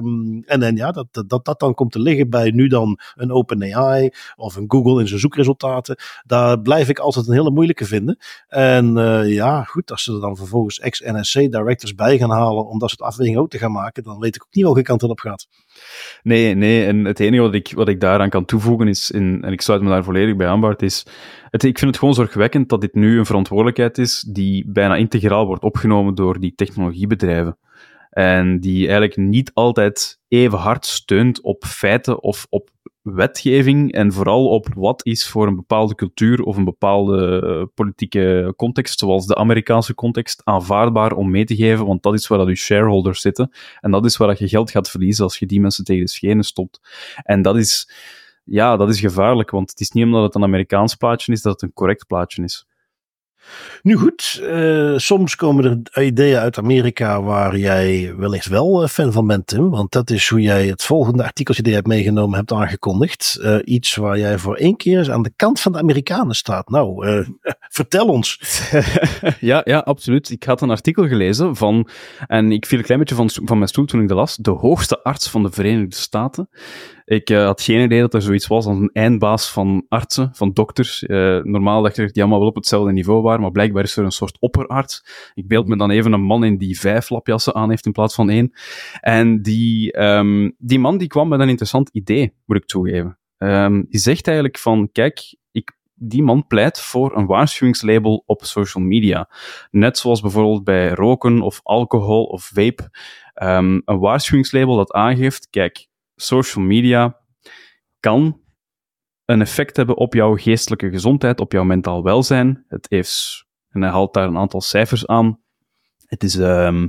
Dat dan komt te liggen bij nu dan een OpenAI of een Google in zijn zoekresultaten. Daar blijf ik altijd een hele moeilijke vinden. En goed, als ze er dan vervolgens ex-NSC-directors bij gaan halen om dat soort afwegingen ook te gaan maken, dan weet ik ook niet welke kant het op gaat. Nee, en het enige wat ik daaraan kan toevoegen is, en ik sluit me daar volledig bij aan, Bart, is, ik vind het gewoon zorgwekkend dat dit nu een verantwoordelijkheid is die bijna integraal wordt opgenomen door die technologiebedrijven. En die eigenlijk niet altijd even hard steunt op feiten of op wetgeving en vooral op wat is voor een bepaalde cultuur of een bepaalde politieke context, zoals de Amerikaanse context, aanvaardbaar om mee te geven, want dat is waar dat je shareholders zitten en dat is waar dat je geld gaat verliezen als je die mensen tegen de schenen stopt. En dat is gevaarlijk, want het is niet omdat het een Amerikaans plaatje is dat het een correct plaatje is. Nu goed, soms komen er ideeën uit Amerika waar jij wellicht wel fan van bent, Tim. Want dat is hoe jij het volgende artikeltje die je hebt meegenomen hebt aangekondigd. Iets waar jij voor 1 keer eens aan de kant van de Amerikanen staat. Nou, vertel ons. Ja, absoluut. Ik had een artikel gelezen en ik viel een klein beetje van mijn stoel toen ik dat las, de hoogste arts van de Verenigde Staten. Ik had geen idee dat er zoiets was als een eindbaas van artsen, van dokters. Normaal dacht ik dat die allemaal wel op hetzelfde niveau waren, maar blijkbaar is er een soort opperarts. Ik beeld me dan even een man in die 5 lapjassen aan heeft in plaats van 1. En die man die kwam met een interessant idee, moet ik toegeven. Die zegt eigenlijk van, kijk, die man pleit voor een waarschuwingslabel op social media. Net zoals bijvoorbeeld bij roken of alcohol of vape. Een waarschuwingslabel dat aangeeft, kijk, social media kan een effect hebben op jouw geestelijke gezondheid, op jouw mentaal welzijn. Het heeft, en hij haalt daar een aantal cijfers aan, het is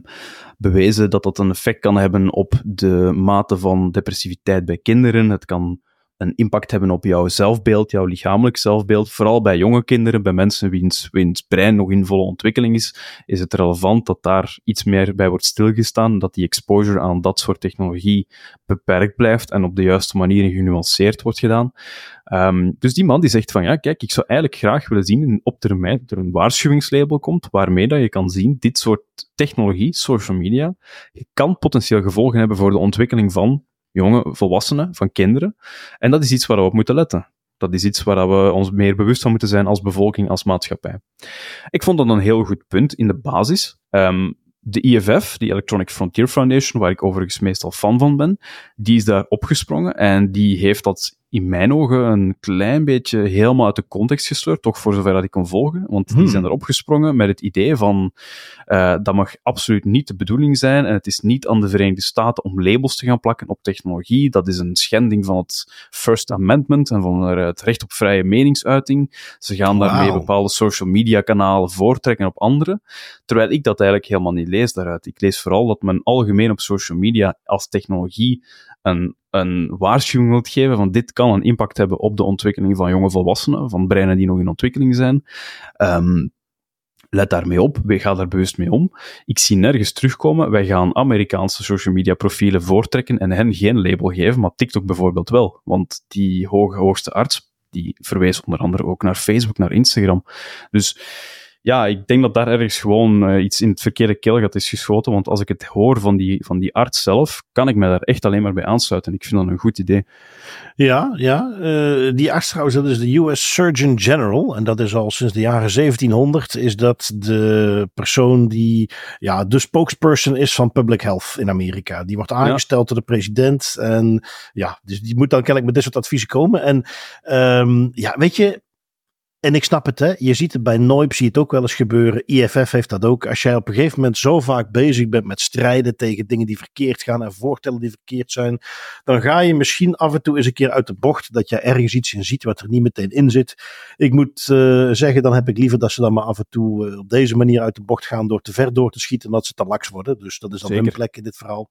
bewezen dat dat een effect kan hebben op de mate van depressiviteit bij kinderen. Het kan een impact hebben op jouw zelfbeeld, jouw lichamelijk zelfbeeld. Vooral bij jonge kinderen, bij mensen wiens brein nog in volle ontwikkeling is het relevant dat daar iets meer bij wordt stilgestaan, dat die exposure aan dat soort technologie beperkt blijft en op de juiste manier genuanceerd wordt gedaan. Dus die man die zegt van, ja, kijk, ik zou eigenlijk graag willen zien op termijn dat er een waarschuwingslabel komt, waarmee dat je kan zien, dit soort technologie, social media, kan potentieel gevolgen hebben voor de ontwikkeling van jonge volwassenen, van kinderen. En dat is iets waar we op moeten letten. Dat is iets waar we ons meer bewust van moeten zijn als bevolking, als maatschappij. Ik vond dat een heel goed punt in de basis. De IFF, die Electronic Frontier Foundation, waar ik overigens meestal fan van ben, die is daar opgesprongen en die heeft dat in mijn ogen een klein beetje helemaal uit de context gesleurd, toch voor zover dat ik kon volgen, want die zijn erop gesprongen met het idee van dat mag absoluut niet de bedoeling zijn en het is niet aan de Verenigde Staten om labels te gaan plakken op technologie. Dat is een schending van het First Amendment en van het recht op vrije meningsuiting. Ze gaan daarmee bepaalde social media kanalen voortrekken op andere, terwijl ik dat eigenlijk helemaal niet lees daaruit. Ik lees vooral dat men algemeen op social media als technologie een waarschuwing wilt geven van dit kan een impact hebben op de ontwikkeling van jonge volwassenen, van breinen die nog in ontwikkeling zijn. Let daarmee op, ga daar bewust mee om. Ik zie nergens terugkomen, wij gaan Amerikaanse social media profielen voortrekken en hen geen label geven, maar TikTok bijvoorbeeld wel, want die hoogste arts, die verwees onder andere ook naar Facebook, naar Instagram. Dus ja, ik denk dat daar ergens gewoon iets in het verkeerde keelgat is geschoten, want als ik het hoor van die arts zelf, kan ik me daar echt alleen maar bij aansluiten. Ik vind dat een goed idee. Ja, die arts trouwens, dat is de US Surgeon General, en dat is al sinds de jaren 1700, is dat de persoon die de spokesperson is van public health in Amerika. Die wordt aangesteld door de president en dus die moet dan kennelijk met dit soort adviezen komen. En weet je, en ik snap het, hè. Je ziet het bij NOIP, zie je het ook wel eens gebeuren. IFF heeft dat ook. Als jij op een gegeven moment zo vaak bezig bent met strijden tegen dingen die verkeerd gaan en voorstellen die verkeerd zijn, dan ga je misschien af en toe eens een keer uit de bocht dat je ergens iets in ziet wat er niet meteen in zit. Ik moet zeggen, dan heb ik liever dat ze dan maar af en toe op deze manier uit de bocht gaan door te ver door te schieten en dat ze te laks worden. Dus dat is dan hun plek in dit verhaal.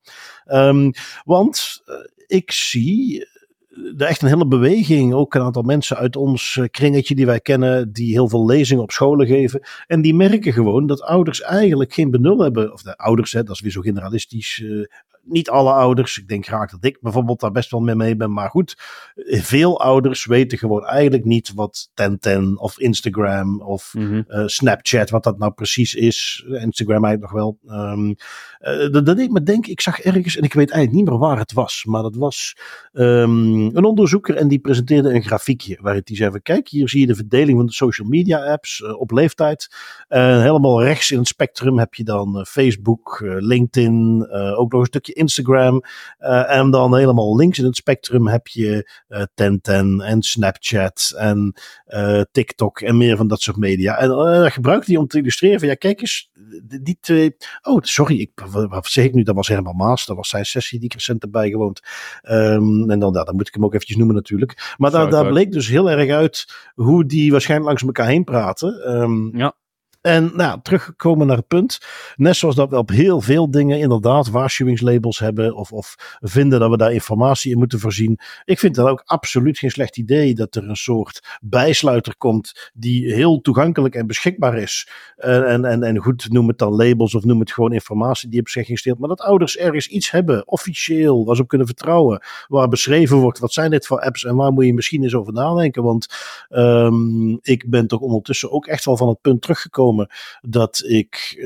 Want ik zie echt een hele beweging, ook een aantal mensen uit ons kringetje die wij kennen, die heel veel lezingen op scholen geven. En die merken gewoon dat ouders eigenlijk geen benul hebben. Of de ouders, dat is weer zo generalistisch. Niet alle ouders. Ik denk graag dat ik bijvoorbeeld daar best wel mee ben. Maar goed, veel ouders weten gewoon eigenlijk niet wat 1010 of Instagram of Snapchat, wat dat nou precies is. Instagram eigenlijk nog wel. Dat deed me denken, ik zag ergens, en ik weet eigenlijk niet meer waar het was, maar dat was een onderzoeker en die presenteerde een grafiekje waarin die zei van kijk, hier zie je de verdeling van de social media apps op leeftijd. Helemaal rechts in het spectrum heb je dan Facebook, LinkedIn, ook nog een stukje Instagram. En dan helemaal links in het spectrum heb je 1010 en Snapchat en TikTok en meer van dat soort media. En dat gebruikte hij om te illustreren van kijk eens, die twee. Oh, sorry, wat zeg ik nu? Dat was helemaal Maas. Dat was zijn sessie die ik recent heb bijgewoond. En dan moet ik hem ook eventjes noemen natuurlijk. Maar daar bleek dus heel erg uit hoe die waarschijnlijk langs elkaar heen praten. En teruggekomen naar het punt. Net zoals dat we op heel veel dingen inderdaad waarschuwingslabels hebben. Of vinden dat we daar informatie in moeten voorzien. Ik vind dat ook absoluut geen slecht idee. Dat er een soort bijsluiter komt. Die heel toegankelijk en beschikbaar is. En goed, noem het dan labels. Of noem het gewoon informatie die op beschikking stelt. Maar dat ouders ergens iets hebben. Officieel. Waar ze op kunnen vertrouwen. Waar beschreven wordt. Wat zijn dit voor apps. En waar moet je misschien eens over nadenken. Want Ik ben toch ondertussen ook echt wel van het punt teruggekomen dat ik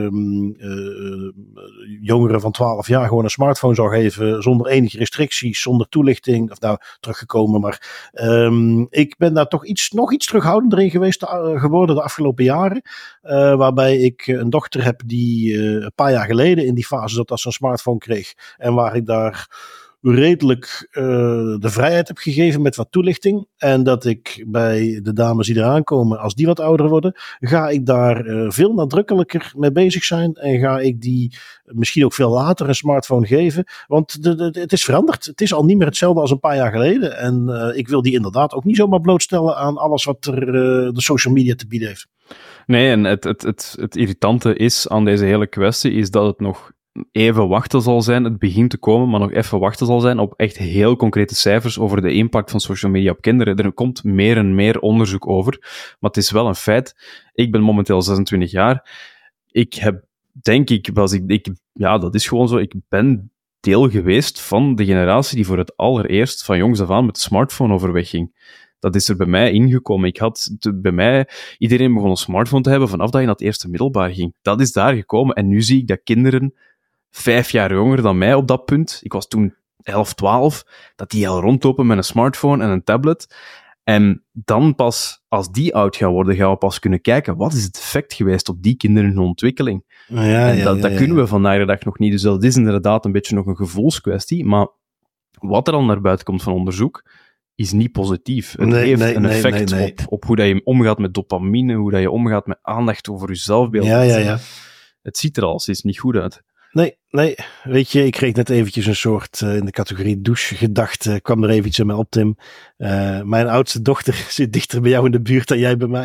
jongeren van 12 jaar gewoon een smartphone zou geven zonder enige restricties, zonder toelichting. Of nou, teruggekomen, maar ik ben daar toch nog iets terughoudender in geweest geworden de afgelopen jaren. Waarbij ik een dochter heb die een paar jaar geleden in die fase zat als ze een smartphone kreeg. En waar ik daar redelijk de vrijheid heb gegeven met wat toelichting. En dat ik bij de dames die eraan komen, als die wat ouder worden, ga ik daar veel nadrukkelijker mee bezig zijn. En ga ik die misschien ook veel later een smartphone geven. Want het is veranderd. Het is al niet meer hetzelfde als een paar jaar geleden. En ik wil die inderdaad ook niet zomaar blootstellen aan alles wat de social media te bieden heeft. Nee, en het irritante is aan deze hele kwestie, is dat het nog even wachten zal zijn, het begint te komen, maar nog even wachten zal zijn op echt heel concrete cijfers over de impact van social media op kinderen. Er komt meer en meer onderzoek over, maar het is wel een feit. Ik ben momenteel 26 jaar. Ik heb, denk ik, ja, dat is gewoon zo, ik ben deel geweest van de generatie die voor het allereerst van jongs af aan met de smartphone overweg ging. Dat is er bij mij ingekomen. Iedereen begon een smartphone te hebben vanaf dat je naar het eerste middelbaar ging. Dat is daar gekomen. En nu zie ik dat kinderen 5 jaar jonger dan mij op dat punt, ik was toen 11, 12, dat die al rondlopen met een smartphone en een tablet. En dan pas, als die oud gaan worden, gaan we pas kunnen kijken, wat is het effect geweest op die kinderen in hun ontwikkeling? Dat kunnen we vandaag de dag nog niet. Dus dat is inderdaad een beetje nog een gevoelskwestie. Maar wat er al naar buiten komt van onderzoek, is niet positief. Het heeft een effect op hoe dat je omgaat met dopamine, hoe dat je omgaat met aandacht over je zelfbeeld. Ja. Het ziet er al steeds niet goed uit. Nee. Weet je, ik kreeg net eventjes een soort, in de categorie douche-gedachte, kwam er even iets in mij op, Tim. Mijn oudste dochter zit dichter bij jou in de buurt dan jij bij mij.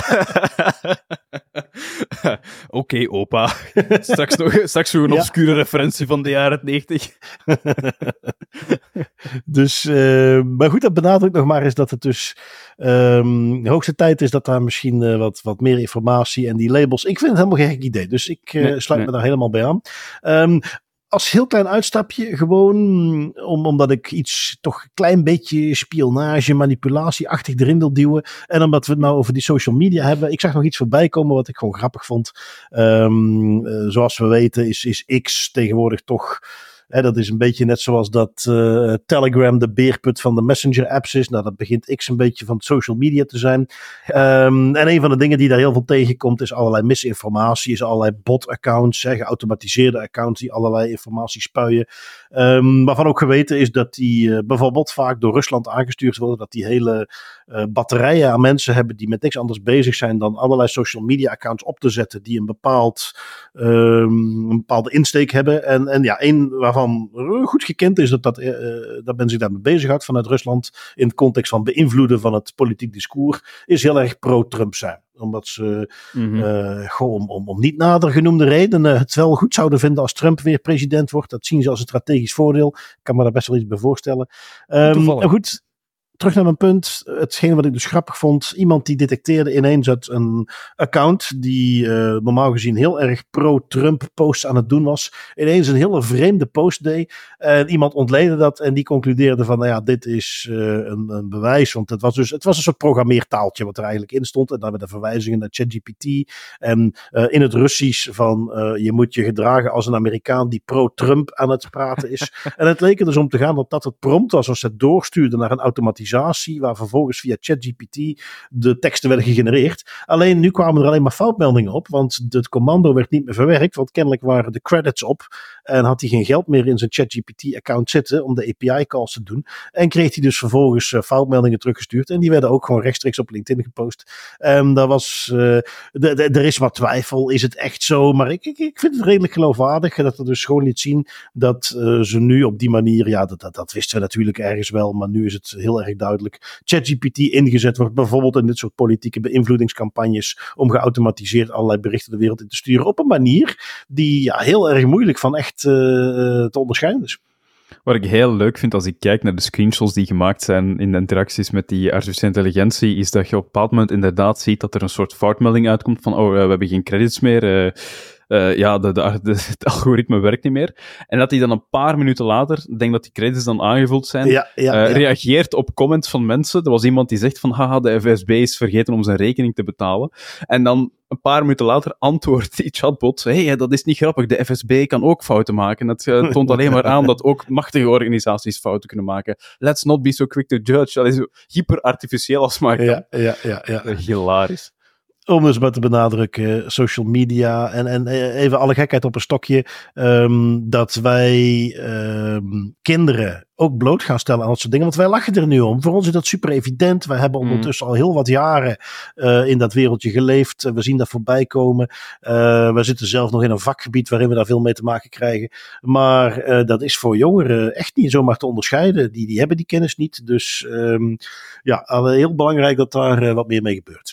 Oké, opa. Straks nog een obscure referentie van de jaren 90. Dus, maar goed, dat benadrukt nog maar eens dat het dus de hoogste tijd is dat daar misschien wat meer informatie en die labels. Ik vind het helemaal geen gek idee, dus ik sluit me daar helemaal bij aan. Als heel klein uitstapje, gewoon omdat ik iets toch een klein beetje spionage, manipulatie-achtig erin wil duwen. En omdat we het nou over die social media hebben. Ik zag nog iets voorbij komen wat ik gewoon grappig vond. Zoals we weten is X tegenwoordig toch... dat is een beetje net zoals dat Telegram de beerput van de messenger-apps is. Nou, dat begint X een beetje van social media te zijn. En een van de dingen die daar heel veel tegenkomt is allerlei misinformatie, is allerlei bot-accounts, geautomatiseerde accounts die allerlei informatie spuien. Waarvan ook geweten is dat die bijvoorbeeld vaak door Rusland aangestuurd worden, dat die hele batterijen aan mensen hebben die met niks anders bezig zijn dan allerlei social media-accounts op te zetten die een bepaalde insteek hebben. En ja, één waarvan goed gekend is dat men zich daarmee bezighoudt vanuit Rusland in het context van beïnvloeden van het politiek discours, is heel erg pro-Trump zijn. Omdat ze gewoon om niet nader genoemde redenen het wel goed zouden vinden als Trump weer president wordt. Dat zien ze als een strategisch voordeel. Ik kan me daar best wel iets bij voorstellen. En goed, terug naar mijn punt. Hetgeen wat ik dus grappig vond. Iemand die detecteerde ineens dat een account die normaal gezien heel erg pro-Trump posts aan het doen was. Ineens een hele vreemde post deed. En iemand ontleedde dat en die concludeerde van nou ja, dit is een bewijs. Want het was een soort programmeertaaltje wat er eigenlijk in stond. En dan met de verwijzingen naar ChatGPT. En in het Russisch van je moet je gedragen als een Amerikaan die pro-Trump aan het praten is. En het leek er dus om te gaan dat het prompt was als het doorstuurde naar een automatisatie, waar vervolgens via ChatGPT de teksten werden gegenereerd. Alleen nu kwamen er alleen maar foutmeldingen op, want het commando werd niet meer verwerkt, want kennelijk waren de credits op en had hij geen geld meer in zijn ChatGPT-account zitten om de API-calls te doen. En kreeg hij dus vervolgens foutmeldingen teruggestuurd en die werden ook gewoon rechtstreeks op LinkedIn gepost. Er is wat twijfel, is het echt zo? Maar ik vind het redelijk geloofwaardig dat er dus gewoon liet zien dat ze nu op die manier, ja, dat wisten we natuurlijk ergens wel, maar nu is het heel erg duidelijk, ChatGPT ingezet wordt bijvoorbeeld in dit soort politieke beïnvloedingscampagnes om geautomatiseerd allerlei berichten de wereld in te sturen op een manier die heel erg moeilijk van echt te onderscheiden is. Wat ik heel leuk vind als ik kijk naar de screenshots die gemaakt zijn in de interacties met die artificiële intelligentie, is dat je op een bepaald moment inderdaad ziet dat er een soort foutmelding uitkomt van we hebben geen credits meer. het algoritme werkt niet meer. En dat hij dan een paar minuten later, denk dat die credits dan aangevuld zijn, reageert op comments van mensen. Er was iemand die zegt van, haha, de FSB is vergeten om zijn rekening te betalen. En dan een paar minuten later antwoordt die chatbot, hey, dat is niet grappig, de FSB kan ook fouten maken. Dat toont alleen maar aan dat ook machtige organisaties fouten kunnen maken. Let's not be so quick to judge. Dat is zo hyper artificieel als maar kan. Ja. Hilarisch. Om dus maar te benadrukken, social media en even alle gekheid op een stokje, dat wij kinderen ook bloot gaan stellen aan dat soort dingen. Want wij lachen er nu om. Voor ons is dat super evident. Wij hebben ondertussen al heel wat jaren in dat wereldje geleefd. We zien dat voorbij komen. We zitten zelf nog in een vakgebied waarin we daar veel mee te maken krijgen. Maar dat is voor jongeren echt niet zomaar te onderscheiden. Die hebben die kennis niet. Dus heel belangrijk dat daar wat meer mee gebeurt.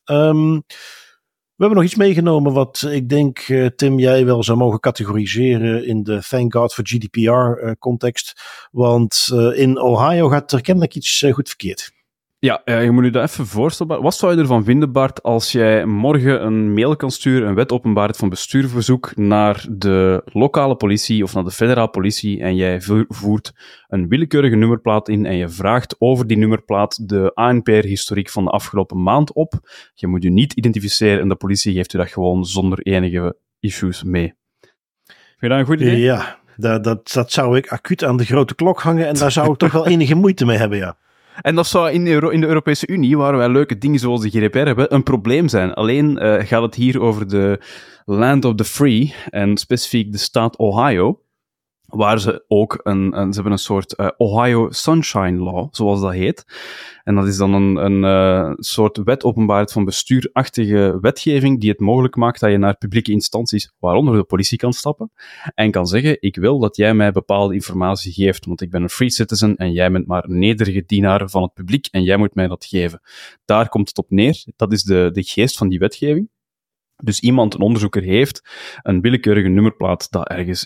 We hebben nog iets meegenomen wat ik denk, Tim, jij wel zou mogen categoriseren in de Thank God for GDPR context. Want in Ohio gaat er kennelijk iets goed verkeerd. Ja, je moet je dat even voorstellen. Wat zou je ervan vinden, Bart, als jij morgen een mail kan sturen, een wet openbaarheid van bestuurverzoek, naar de lokale politie of naar de federale politie en jij voert een willekeurige nummerplaat in en je vraagt over die nummerplaat de ANPR-historiek van de afgelopen maand op. Je moet je niet identificeren en de politie geeft je dat gewoon zonder enige issues mee. Vind je dat een goed idee? Ja, dat zou ik acuut aan de grote klok hangen en daar zou ik toch wel enige moeite mee hebben, ja. En dat zou in de Europese Unie, waar wij leuke dingen zoals de GDPR hebben, een probleem zijn. Alleen gaat het hier over de Land of the Free, en specifiek de staat Ohio, waar ze ook ze hebben een soort Ohio Sunshine Law, zoals dat heet. En dat is dan een soort wet openbaarheid van bestuurachtige wetgeving die het mogelijk maakt dat je naar publieke instanties, waaronder de politie, kan stappen en kan zeggen, ik wil dat jij mij bepaalde informatie geeft, want ik ben een free citizen en jij bent maar een nederige dienaar van het publiek en jij moet mij dat geven. Daar komt het op neer. Dat is de geest van die wetgeving. Dus een onderzoeker heeft een willekeurige nummerplaat dat ergens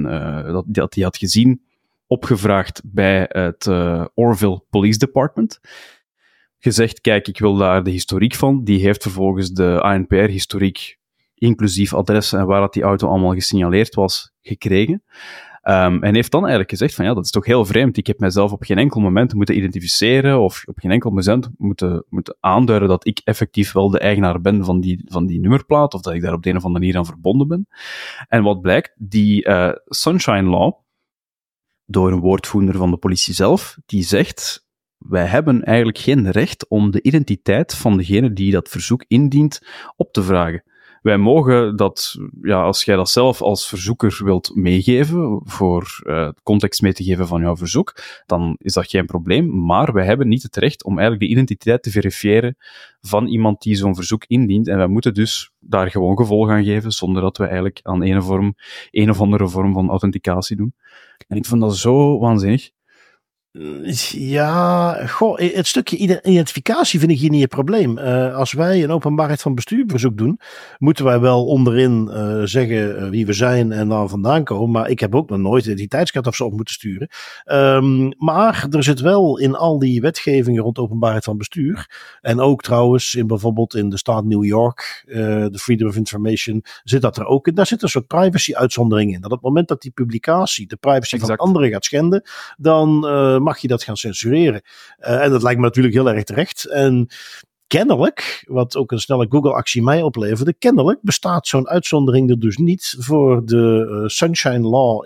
dat hij had gezien, opgevraagd bij het Orville Police Department. Gezegd, kijk, ik wil daar de historiek van. Die heeft vervolgens de ANPR-historiek, inclusief adressen en waar dat die auto allemaal gesignaleerd was, gekregen. En heeft dan eigenlijk gezegd van, ja, dat is toch heel vreemd. Ik heb mijzelf op geen enkel moment moeten identificeren of op geen enkel moment moeten aanduiden dat ik effectief wel de eigenaar ben van die nummerplaat of dat ik daar op de een of andere manier aan verbonden ben. En wat blijkt, die Sunshine Law, door een woordvoerder van de politie zelf, die zegt, wij hebben eigenlijk geen recht om de identiteit van degene die dat verzoek indient op te vragen. Wij mogen dat, als jij dat zelf als verzoeker wilt meegeven, voor context mee te geven van jouw verzoek, dan is dat geen probleem, maar wij hebben niet het recht om eigenlijk de identiteit te verifiëren van iemand die zo'n verzoek indient, en wij moeten dus daar gewoon gevolg aan geven, zonder dat we eigenlijk aan een of andere vorm van authenticatie doen. En ik vond dat zo waanzinnig. Ja, het stukje identificatie vind ik hier niet het probleem. Als wij een openbaarheid van bestuurverzoek doen, moeten wij wel onderin zeggen wie we zijn en waar we vandaan komen. Maar ik heb ook nog nooit identiteitskaart of zo op moeten sturen. Maar er zit wel in al die wetgevingen rond openbaarheid van bestuur, en ook trouwens bijvoorbeeld in de staat New York, de Freedom of Information, zit dat er ook in. Daar zit een soort privacy-uitzondering in. Dat op het moment dat die publicatie de privacy van anderen gaat schenden, dan mag je dat gaan censureren. En dat lijkt me natuurlijk heel erg terecht. En kennelijk, wat ook een snelle Google-actie mij opleverde, kennelijk bestaat zo'n uitzondering er dus niet voor de Sunshine Law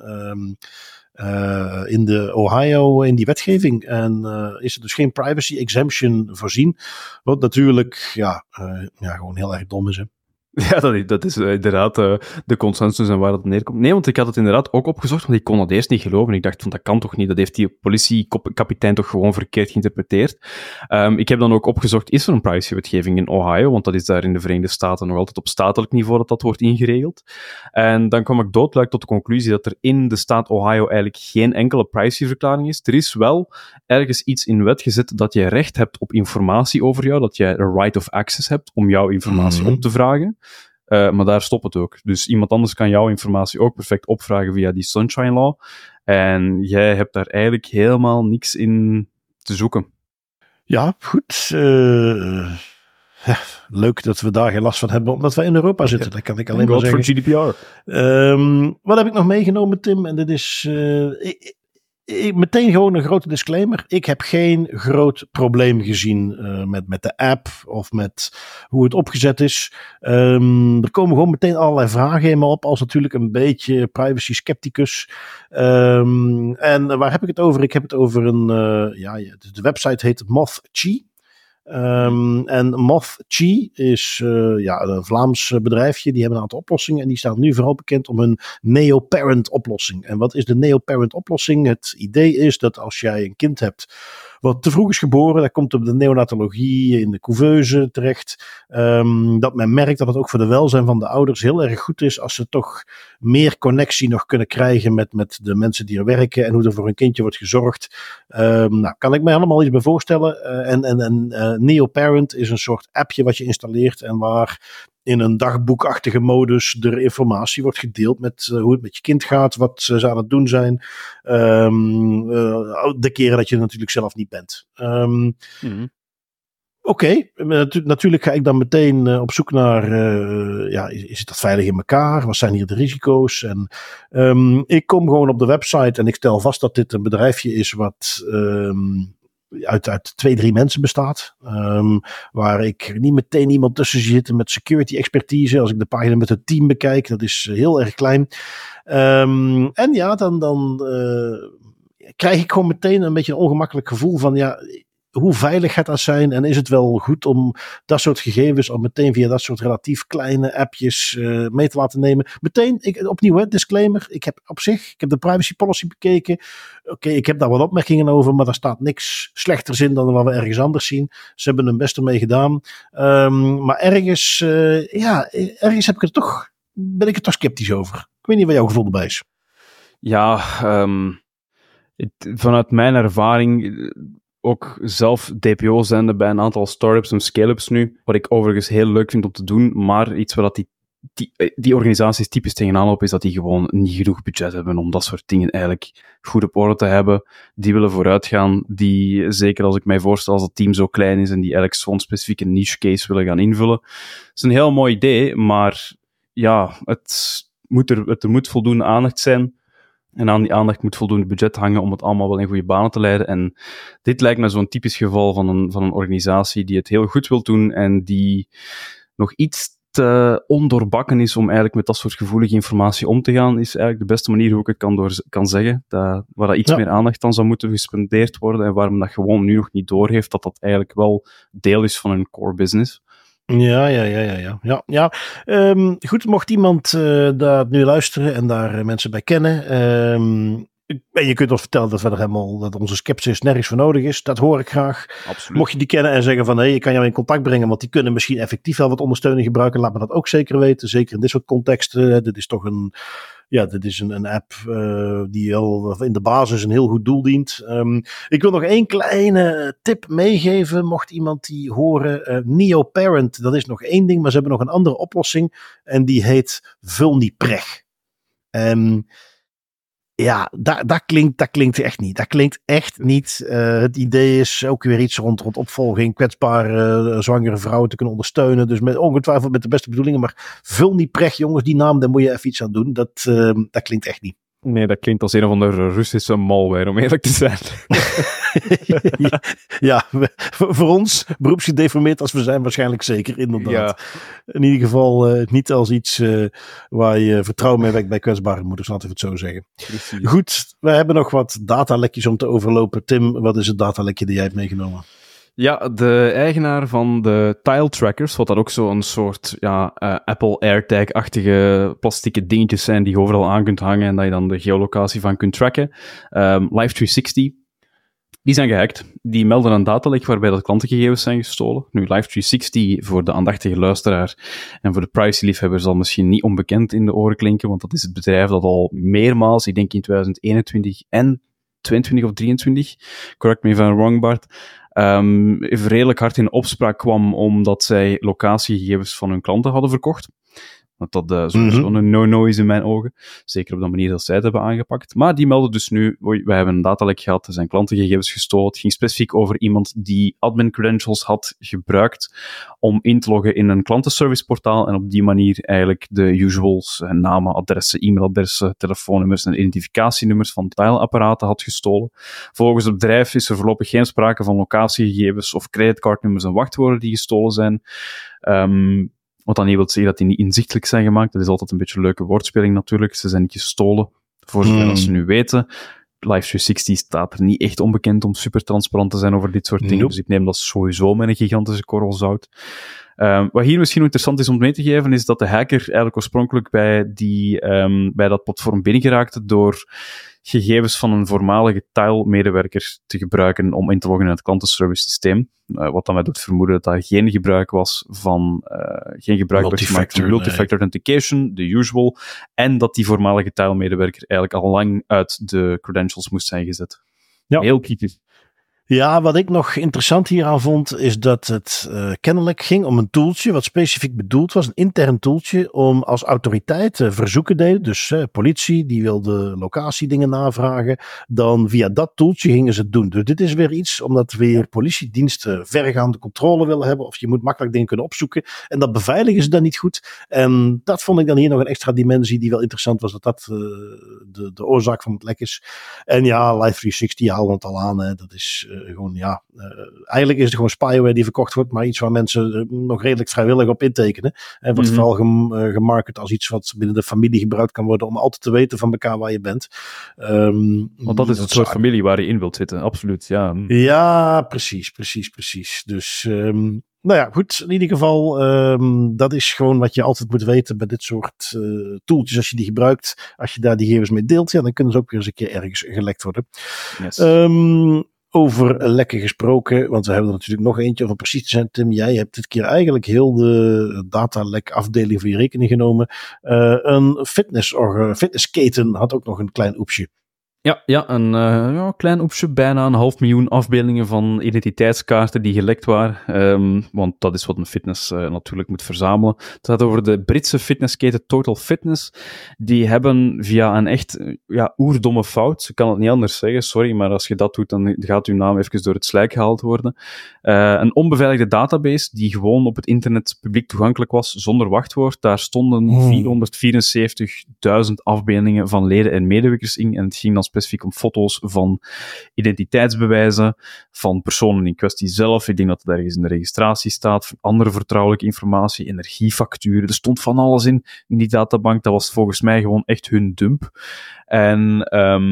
in de Ohio, in die wetgeving. En is er dus geen privacy exemption voorzien. Wat natuurlijk gewoon heel erg dom is. Hè? Ja, dat is inderdaad de consensus en waar dat neerkomt. Nee, want ik had het inderdaad ook opgezocht, want ik kon dat eerst niet geloven. Ik dacht van, dat kan toch niet? Dat heeft die politiekapitein toch gewoon verkeerd geïnterpreteerd. Ik heb dan ook opgezocht, is er een privacywetgeving in Ohio? Want dat is daar in de Verenigde Staten nog altijd op statelijk niveau dat wordt ingeregeld. En dan kwam ik doodluik tot de conclusie dat er in de staat Ohio eigenlijk geen enkele privacyverklaring is. Er is wel ergens iets in wet gezet dat je recht hebt op informatie over jou, dat jij een right of access hebt om jouw informatie op te vragen. Maar daar stopt het ook. Dus iemand anders kan jouw informatie ook perfect opvragen via die Sunshine Law. En jij hebt daar eigenlijk helemaal niks in te zoeken. Ja, goed. leuk dat we daar geen last van hebben, omdat wij in Europa zitten. Dat kan ik alleen maar zeggen. Voor GDPR. Wat heb ik nog meegenomen, Tim? En dit is meteen gewoon een grote disclaimer. Ik heb geen groot probleem gezien met de app of met hoe het opgezet is. Er komen gewoon meteen allerlei vragen in me op, als natuurlijk een beetje privacy scepticus. En waar heb ik het over? Ik heb het over de website heet MothChi. En MothChi is een Vlaams bedrijfje. Die hebben een aantal oplossingen. En die staan nu vooral bekend om hun Neoparent oplossing. En wat is de Neoparent oplossing? Het idee is dat als jij een kind hebt wat te vroeg is geboren, dat komt op de neonatologie in de couveuse terecht. Dat men merkt dat het ook voor de welzijn van de ouders heel erg goed is als ze toch meer connectie nog kunnen krijgen met de mensen die er werken en hoe er voor hun kindje wordt gezorgd. Kan ik me helemaal iets bij voorstellen. Neoparent is een soort appje wat je installeert en waar in een dagboekachtige modus er informatie wordt gedeeld met hoe het met je kind gaat, wat ze aan het doen zijn. De keren dat je natuurlijk zelf niet bent. Oké, natuurlijk ga ik dan meteen op zoek naar, is dat veilig in elkaar? Wat zijn hier de risico's? En ik kom gewoon op de website en ik stel vast dat dit een bedrijfje is wat uit 2-3 mensen bestaat. Waar ik niet meteen iemand tussen zie zitten met security expertise. Als ik de pagina met het team bekijk, dat is heel erg klein. Dan krijg ik gewoon meteen een beetje een ongemakkelijk gevoel van hoe veilig gaat dat zijn? En is het wel goed om dat soort gegevens al meteen via dat soort relatief kleine appjes mee te laten nemen? Meteen, opnieuw, disclaimer. Ik heb de privacy policy bekeken. Oké, ik heb daar wat opmerkingen over, maar daar staat niks slechters in dan wat we ergens anders zien. Ze hebben hun best ermee gedaan. Maar ergens ben ik er toch sceptisch over. Ik weet niet wat jouw gevoel erbij is. Ja, vanuit mijn ervaring, ook zelf DPO zijnde bij een aantal startups en scale-ups nu, wat ik overigens heel leuk vind om te doen, maar iets waar die organisaties typisch tegenaan lopen, is dat die gewoon niet genoeg budget hebben om dat soort dingen eigenlijk goed op orde te hebben. Die willen vooruit gaan, die, zeker als ik mij voorstel als het team zo klein is en die eigenlijk zo'n specifieke niche case willen gaan invullen. Het is een heel mooi idee, maar ja, er moet voldoende aandacht zijn. En aan die aandacht moet voldoende budget hangen om het allemaal wel in goede banen te leiden. En dit lijkt me zo'n typisch geval van een organisatie die het heel goed wil doen en die nog iets te ondoorbakken is om eigenlijk met dat soort gevoelige informatie om te gaan, is eigenlijk de beste manier hoe ik het kan zeggen. Waar dat iets meer aandacht aan zou moeten gespendeerd worden en waar men dat gewoon nu nog niet doorheeft, dat eigenlijk wel deel is van hun core business. Ja. Goed, mocht iemand daar nu luisteren en daar mensen bij kennen. En je kunt ons vertellen dat onze skepsis nergens voor nodig is. Dat hoor ik graag. Absoluut. Mocht je die kennen en zeggen van ik kan jou in contact brengen, want die kunnen misschien effectief wel wat ondersteuning gebruiken. Laat me dat ook zeker weten. Zeker in dit soort contexten. Dit is toch een app die al in de basis een heel goed doel dient. Ik wil nog één kleine tip meegeven. Mocht iemand die horen. Neoparent, dat is nog één ding. Maar ze hebben nog een andere oplossing. En die heet Vulnipreg. Dat klinkt echt niet. Dat klinkt echt niet. Het idee is ook weer iets rond opvolging, kwetsbare zwangere vrouwen te kunnen ondersteunen. Dus ongetwijfeld met de beste bedoelingen. Maar Vulnipreg, jongens, die naam, daar moet je even iets aan doen. Dat klinkt echt niet. Nee, dat klinkt als een of andere Russische malware, om eerlijk te zijn. Voor ons, beroepsgedeformeerd als we zijn, waarschijnlijk zeker, inderdaad. Ja. In ieder geval niet als iets waar je vertrouwen mee wekt bij kwetsbare moeders, laten we het zo zeggen. Precies. Goed, we hebben nog wat datalekjes om te overlopen. Tim, wat is het datalekje die jij hebt meegenomen? Ja, de eigenaar van de Tile Trackers, wat dat ook zo'n soort Apple AirTag-achtige plastieke dingetjes zijn die je overal aan kunt hangen en dat je dan de geolocatie van kunt tracken. Life360, die zijn gehackt. Die melden een datalek waarbij dat klantengegevens zijn gestolen. Nu, Life360, voor de aandachtige luisteraar en voor de privacy-liefhebber, zal misschien niet onbekend in de oren klinken, want dat is het bedrijf dat al meermaals, ik denk in 2021 en 22 of 23, correct me if I'm wrong, Bart, even redelijk hard in opspraak kwam omdat zij locatiegegevens van hun klanten hadden verkocht. wat dat sowieso een no-no is in mijn ogen. Zeker op de manier dat zij het hebben aangepakt. Maar die melden dus nu, wij hebben een datalek gehad, er zijn klantengegevens gestolen. Het ging specifiek over iemand die admin credentials had gebruikt om in te loggen in een klantenserviceportaal en op die manier eigenlijk de usuals, namen, adressen, e-mailadressen, telefoonnummers en identificatienummers van dialapparaten had gestolen. Volgens het bedrijf is er voorlopig geen sprake van locatiegegevens of creditcardnummers en wachtwoorden die gestolen zijn. Wat dan niet wil zeggen dat die niet inzichtelijk zijn gemaakt. Dat is altijd een beetje een leuke woordspeling natuurlijk. Ze zijn niet gestolen, voor zover als ze nu weten. Life360 staat er niet echt onbekend om super transparant te zijn over dit soort dingen. Dus ik neem dat sowieso met een gigantische korrel zout. Wat hier misschien interessant is om mee te geven, is dat de hacker eigenlijk oorspronkelijk bij dat platform binnengeraakte door gegevens van een voormalige Tile-medewerker te gebruiken om in te loggen in het klantenservice systeem. Wat dan mij doet vermoeden dat daar geen gebruik was van multi-factor authentication, the usual, en dat die voormalige Tile-medewerker eigenlijk al lang uit de credentials moest zijn gezet. Ja. Heel kritisch. Ja, wat ik nog interessant hieraan vond, is dat het kennelijk ging om een toeltje wat specifiek bedoeld was, een intern toeltje, om als autoriteit verzoeken deden, dus politie, die wilde locatiedingen navragen, dan via dat toeltje gingen ze het doen. Dus dit is weer iets, omdat weer politiediensten verregaande controle willen hebben, of je moet makkelijk dingen kunnen opzoeken, en dat beveiligen ze dan niet goed. En dat vond ik dan hier nog een extra dimensie die wel interessant was, dat de oorzaak van het lek is. En ja, Life360 haalde het al aan, hè. Dat is gewoon, eigenlijk is het gewoon spyware die verkocht wordt, maar iets waar mensen nog redelijk vrijwillig op intekenen. En wordt vooral gemarket als iets wat binnen de familie gebruikt kan worden om altijd te weten van elkaar waar je bent. Want dat is het soort familie waar je in wilt zitten, absoluut. Ja, precies. Dus nou ja, goed. In ieder geval, dat is gewoon wat je altijd moet weten bij dit soort tooltjes. Als je die gebruikt, als je daar die gegevens mee deelt, dan kunnen ze ook weer eens een keer ergens gelekt worden. Yes. Over lekken gesproken, want we hebben er natuurlijk nog eentje, om precies te zijn, Tim. Jij hebt dit keer eigenlijk heel de datalek afdeling voor je rekening genomen. Een fitnessketen had ook nog een klein oepsje. Ja, een klein oepsje, bijna 500.000 afbeeldingen van identiteitskaarten die gelekt waren. Want dat is wat een fitness natuurlijk moet verzamelen. Het gaat over de Britse fitnessketen Total Fitness. Die hebben via een echt oerdomme fout, ik kan het niet anders zeggen, sorry, maar als je dat doet, dan gaat uw naam even door het slijk gehaald worden. Een onbeveiligde database die gewoon op het internet publiek toegankelijk was, zonder wachtwoord. Daar stonden 474.000 afbeeldingen van leden en medewerkers in. En het ging dan specifiek om foto's van identiteitsbewijzen, van personen in kwestie zelf. Ik denk dat het ergens in de registratie staat, andere vertrouwelijke informatie, energiefacturen. Er stond van alles in die databank. Dat was volgens mij gewoon echt hun dump. En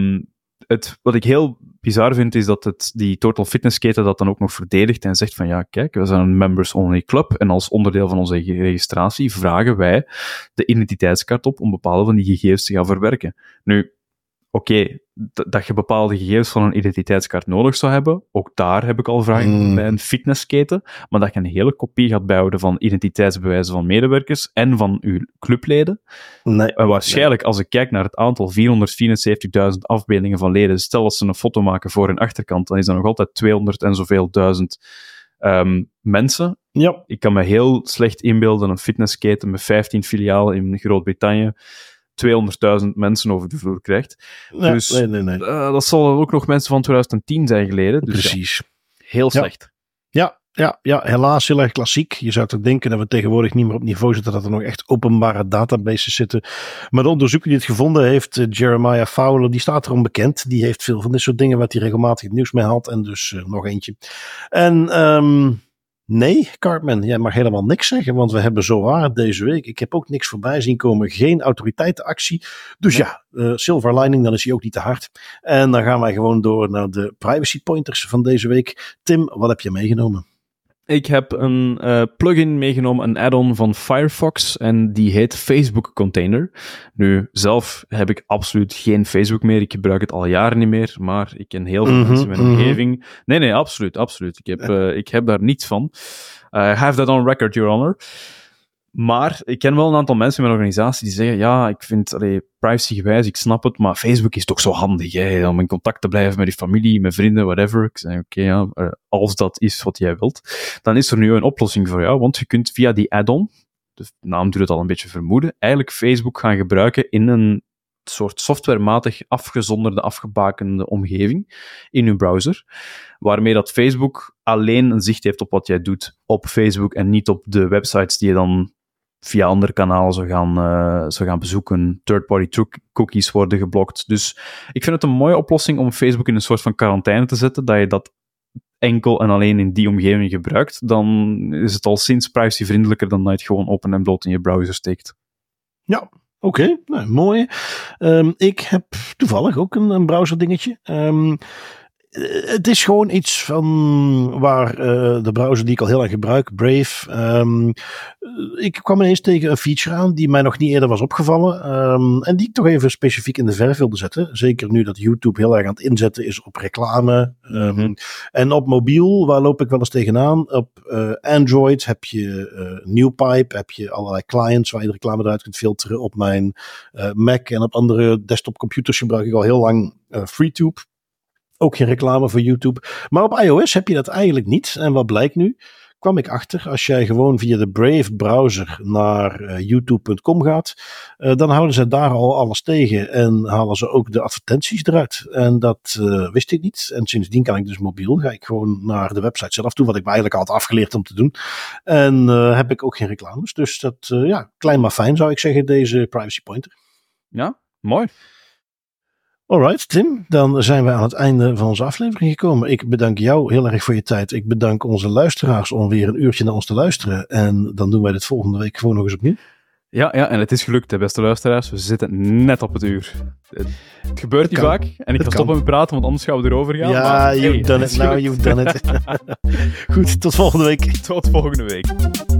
wat ik heel bizar vind, is dat die Total Fitness keten dat dan ook nog verdedigt en zegt van ja, kijk, we zijn een members-only club en als onderdeel van onze registratie vragen wij de identiteitskaart op om bepaalde van die gegevens te gaan verwerken. Nu, oké, dat je bepaalde gegevens van een identiteitskaart nodig zou hebben, ook daar heb ik al vragen bij een fitnessketen, maar dat je een hele kopie gaat bijhouden van identiteitsbewijzen van medewerkers en van uw clubleden. Nee. En waarschijnlijk, als ik kijk naar het aantal 474.000 afbeeldingen van leden, stel dat ze een foto maken voor en achterkant, dan is dat nog altijd 200 en zoveel duizend mensen. Ja. Ik kan me heel slecht inbeelden een fitnessketen met 15 filialen in Groot-Brittannië 200.000 mensen over de vloer krijgt. Ja, dus nee. Dat zal ook nog mensen van 2010 zijn geleden. Dus precies. Ja, heel slecht. Ja, helaas heel erg klassiek. Je zou toch denken dat we tegenwoordig niet meer op niveau zitten, dat er nog echt openbare databases zitten. Maar de onderzoeker die het gevonden heeft, Jeremiah Fowler, die staat erom bekend. Die heeft veel van dit soort dingen wat hij regelmatig het nieuws mee haalt. En dus nog eentje. En nee, Cartman, jij mag helemaal niks zeggen, want we hebben zowaar deze week. Ik heb ook niks voorbij zien komen, geen autoriteitenactie. Dus silver lining, dan is hij ook niet te hard. En dan gaan wij gewoon door naar de privacy pointers van deze week. Tim, wat heb je meegenomen? Ik heb een plugin meegenomen, een add-on van Firefox, en die heet Facebook Container. Nu, zelf heb ik absoluut geen Facebook meer. Ik gebruik het al jaren niet meer, maar ik ken heel veel mensen in mijn omgeving. Nee, absoluut. Ik heb daar niets van. I have that on record, Your Honor. Maar ik ken wel een aantal mensen in mijn organisatie die zeggen, ja, ik vind, privacygewijs, ik snap het, maar Facebook is toch zo handig, hè, om in contact te blijven met je familie, met vrienden, whatever. Ik zeg, oké, als dat is wat jij wilt, dan is er nu een oplossing voor jou, want je kunt via die add-on, de naam doet het al een beetje vermoeden, eigenlijk Facebook gaan gebruiken in een soort softwarematig afgezonderde, afgebakende omgeving in uw browser, waarmee dat Facebook alleen een zicht heeft op wat jij doet op Facebook en niet op de websites die je dan via andere kanalen zou gaan bezoeken. Third-party cookies worden geblokt. Dus ik vind het een mooie oplossing om Facebook in een soort van quarantaine te zetten, dat je dat enkel en alleen in die omgeving gebruikt. Dan is het al sinds privacyvriendelijker dan dat je het gewoon open en bloot in je browser steekt. Ja. Oké, nou, mooi. Ik heb toevallig ook een browser dingetje. Het is gewoon iets van waar de browser die ik al heel lang gebruik, Brave. Ik kwam ineens tegen een feature aan die mij nog niet eerder was opgevallen. En die ik toch even specifiek in de verf wilde zetten. Zeker nu dat YouTube heel erg aan het inzetten is op reclame. En op mobiel, waar loop ik wel eens tegenaan? Op Android heb je NewPipe, heb je allerlei clients waar je de reclame eruit kunt filteren. Op mijn Mac en op andere desktopcomputers gebruik ik al heel lang FreeTube. Ook geen reclame voor YouTube. Maar op iOS heb je dat eigenlijk niet. En wat blijkt nu? Kwam ik achter, als jij gewoon via de Brave browser naar youtube.com gaat, dan houden ze daar al alles tegen en halen ze ook de advertenties eruit. En dat wist ik niet. En sindsdien kan ik dus mobiel, ga ik gewoon naar de website zelf toe, wat ik me eigenlijk al had afgeleerd om te doen. En heb ik ook geen reclames. Dus dat, klein maar fijn zou ik zeggen, deze privacy pointer. Ja, mooi. Alright, Tim, dan zijn we aan het einde van onze aflevering gekomen. Ik bedank jou heel erg voor je tijd. Ik bedank onze luisteraars om weer een uurtje naar ons te luisteren. En dan doen wij dit volgende week gewoon nog eens opnieuw. Ja, en het is gelukt, hè, beste luisteraars. We zitten net op het uur. Het gebeurt niet vaak. En ik ga stoppen met praten, want anders gaan we erover gaan. Ja, maar, you've done it. Now you've done it. Goed, tot volgende week. Tot volgende week.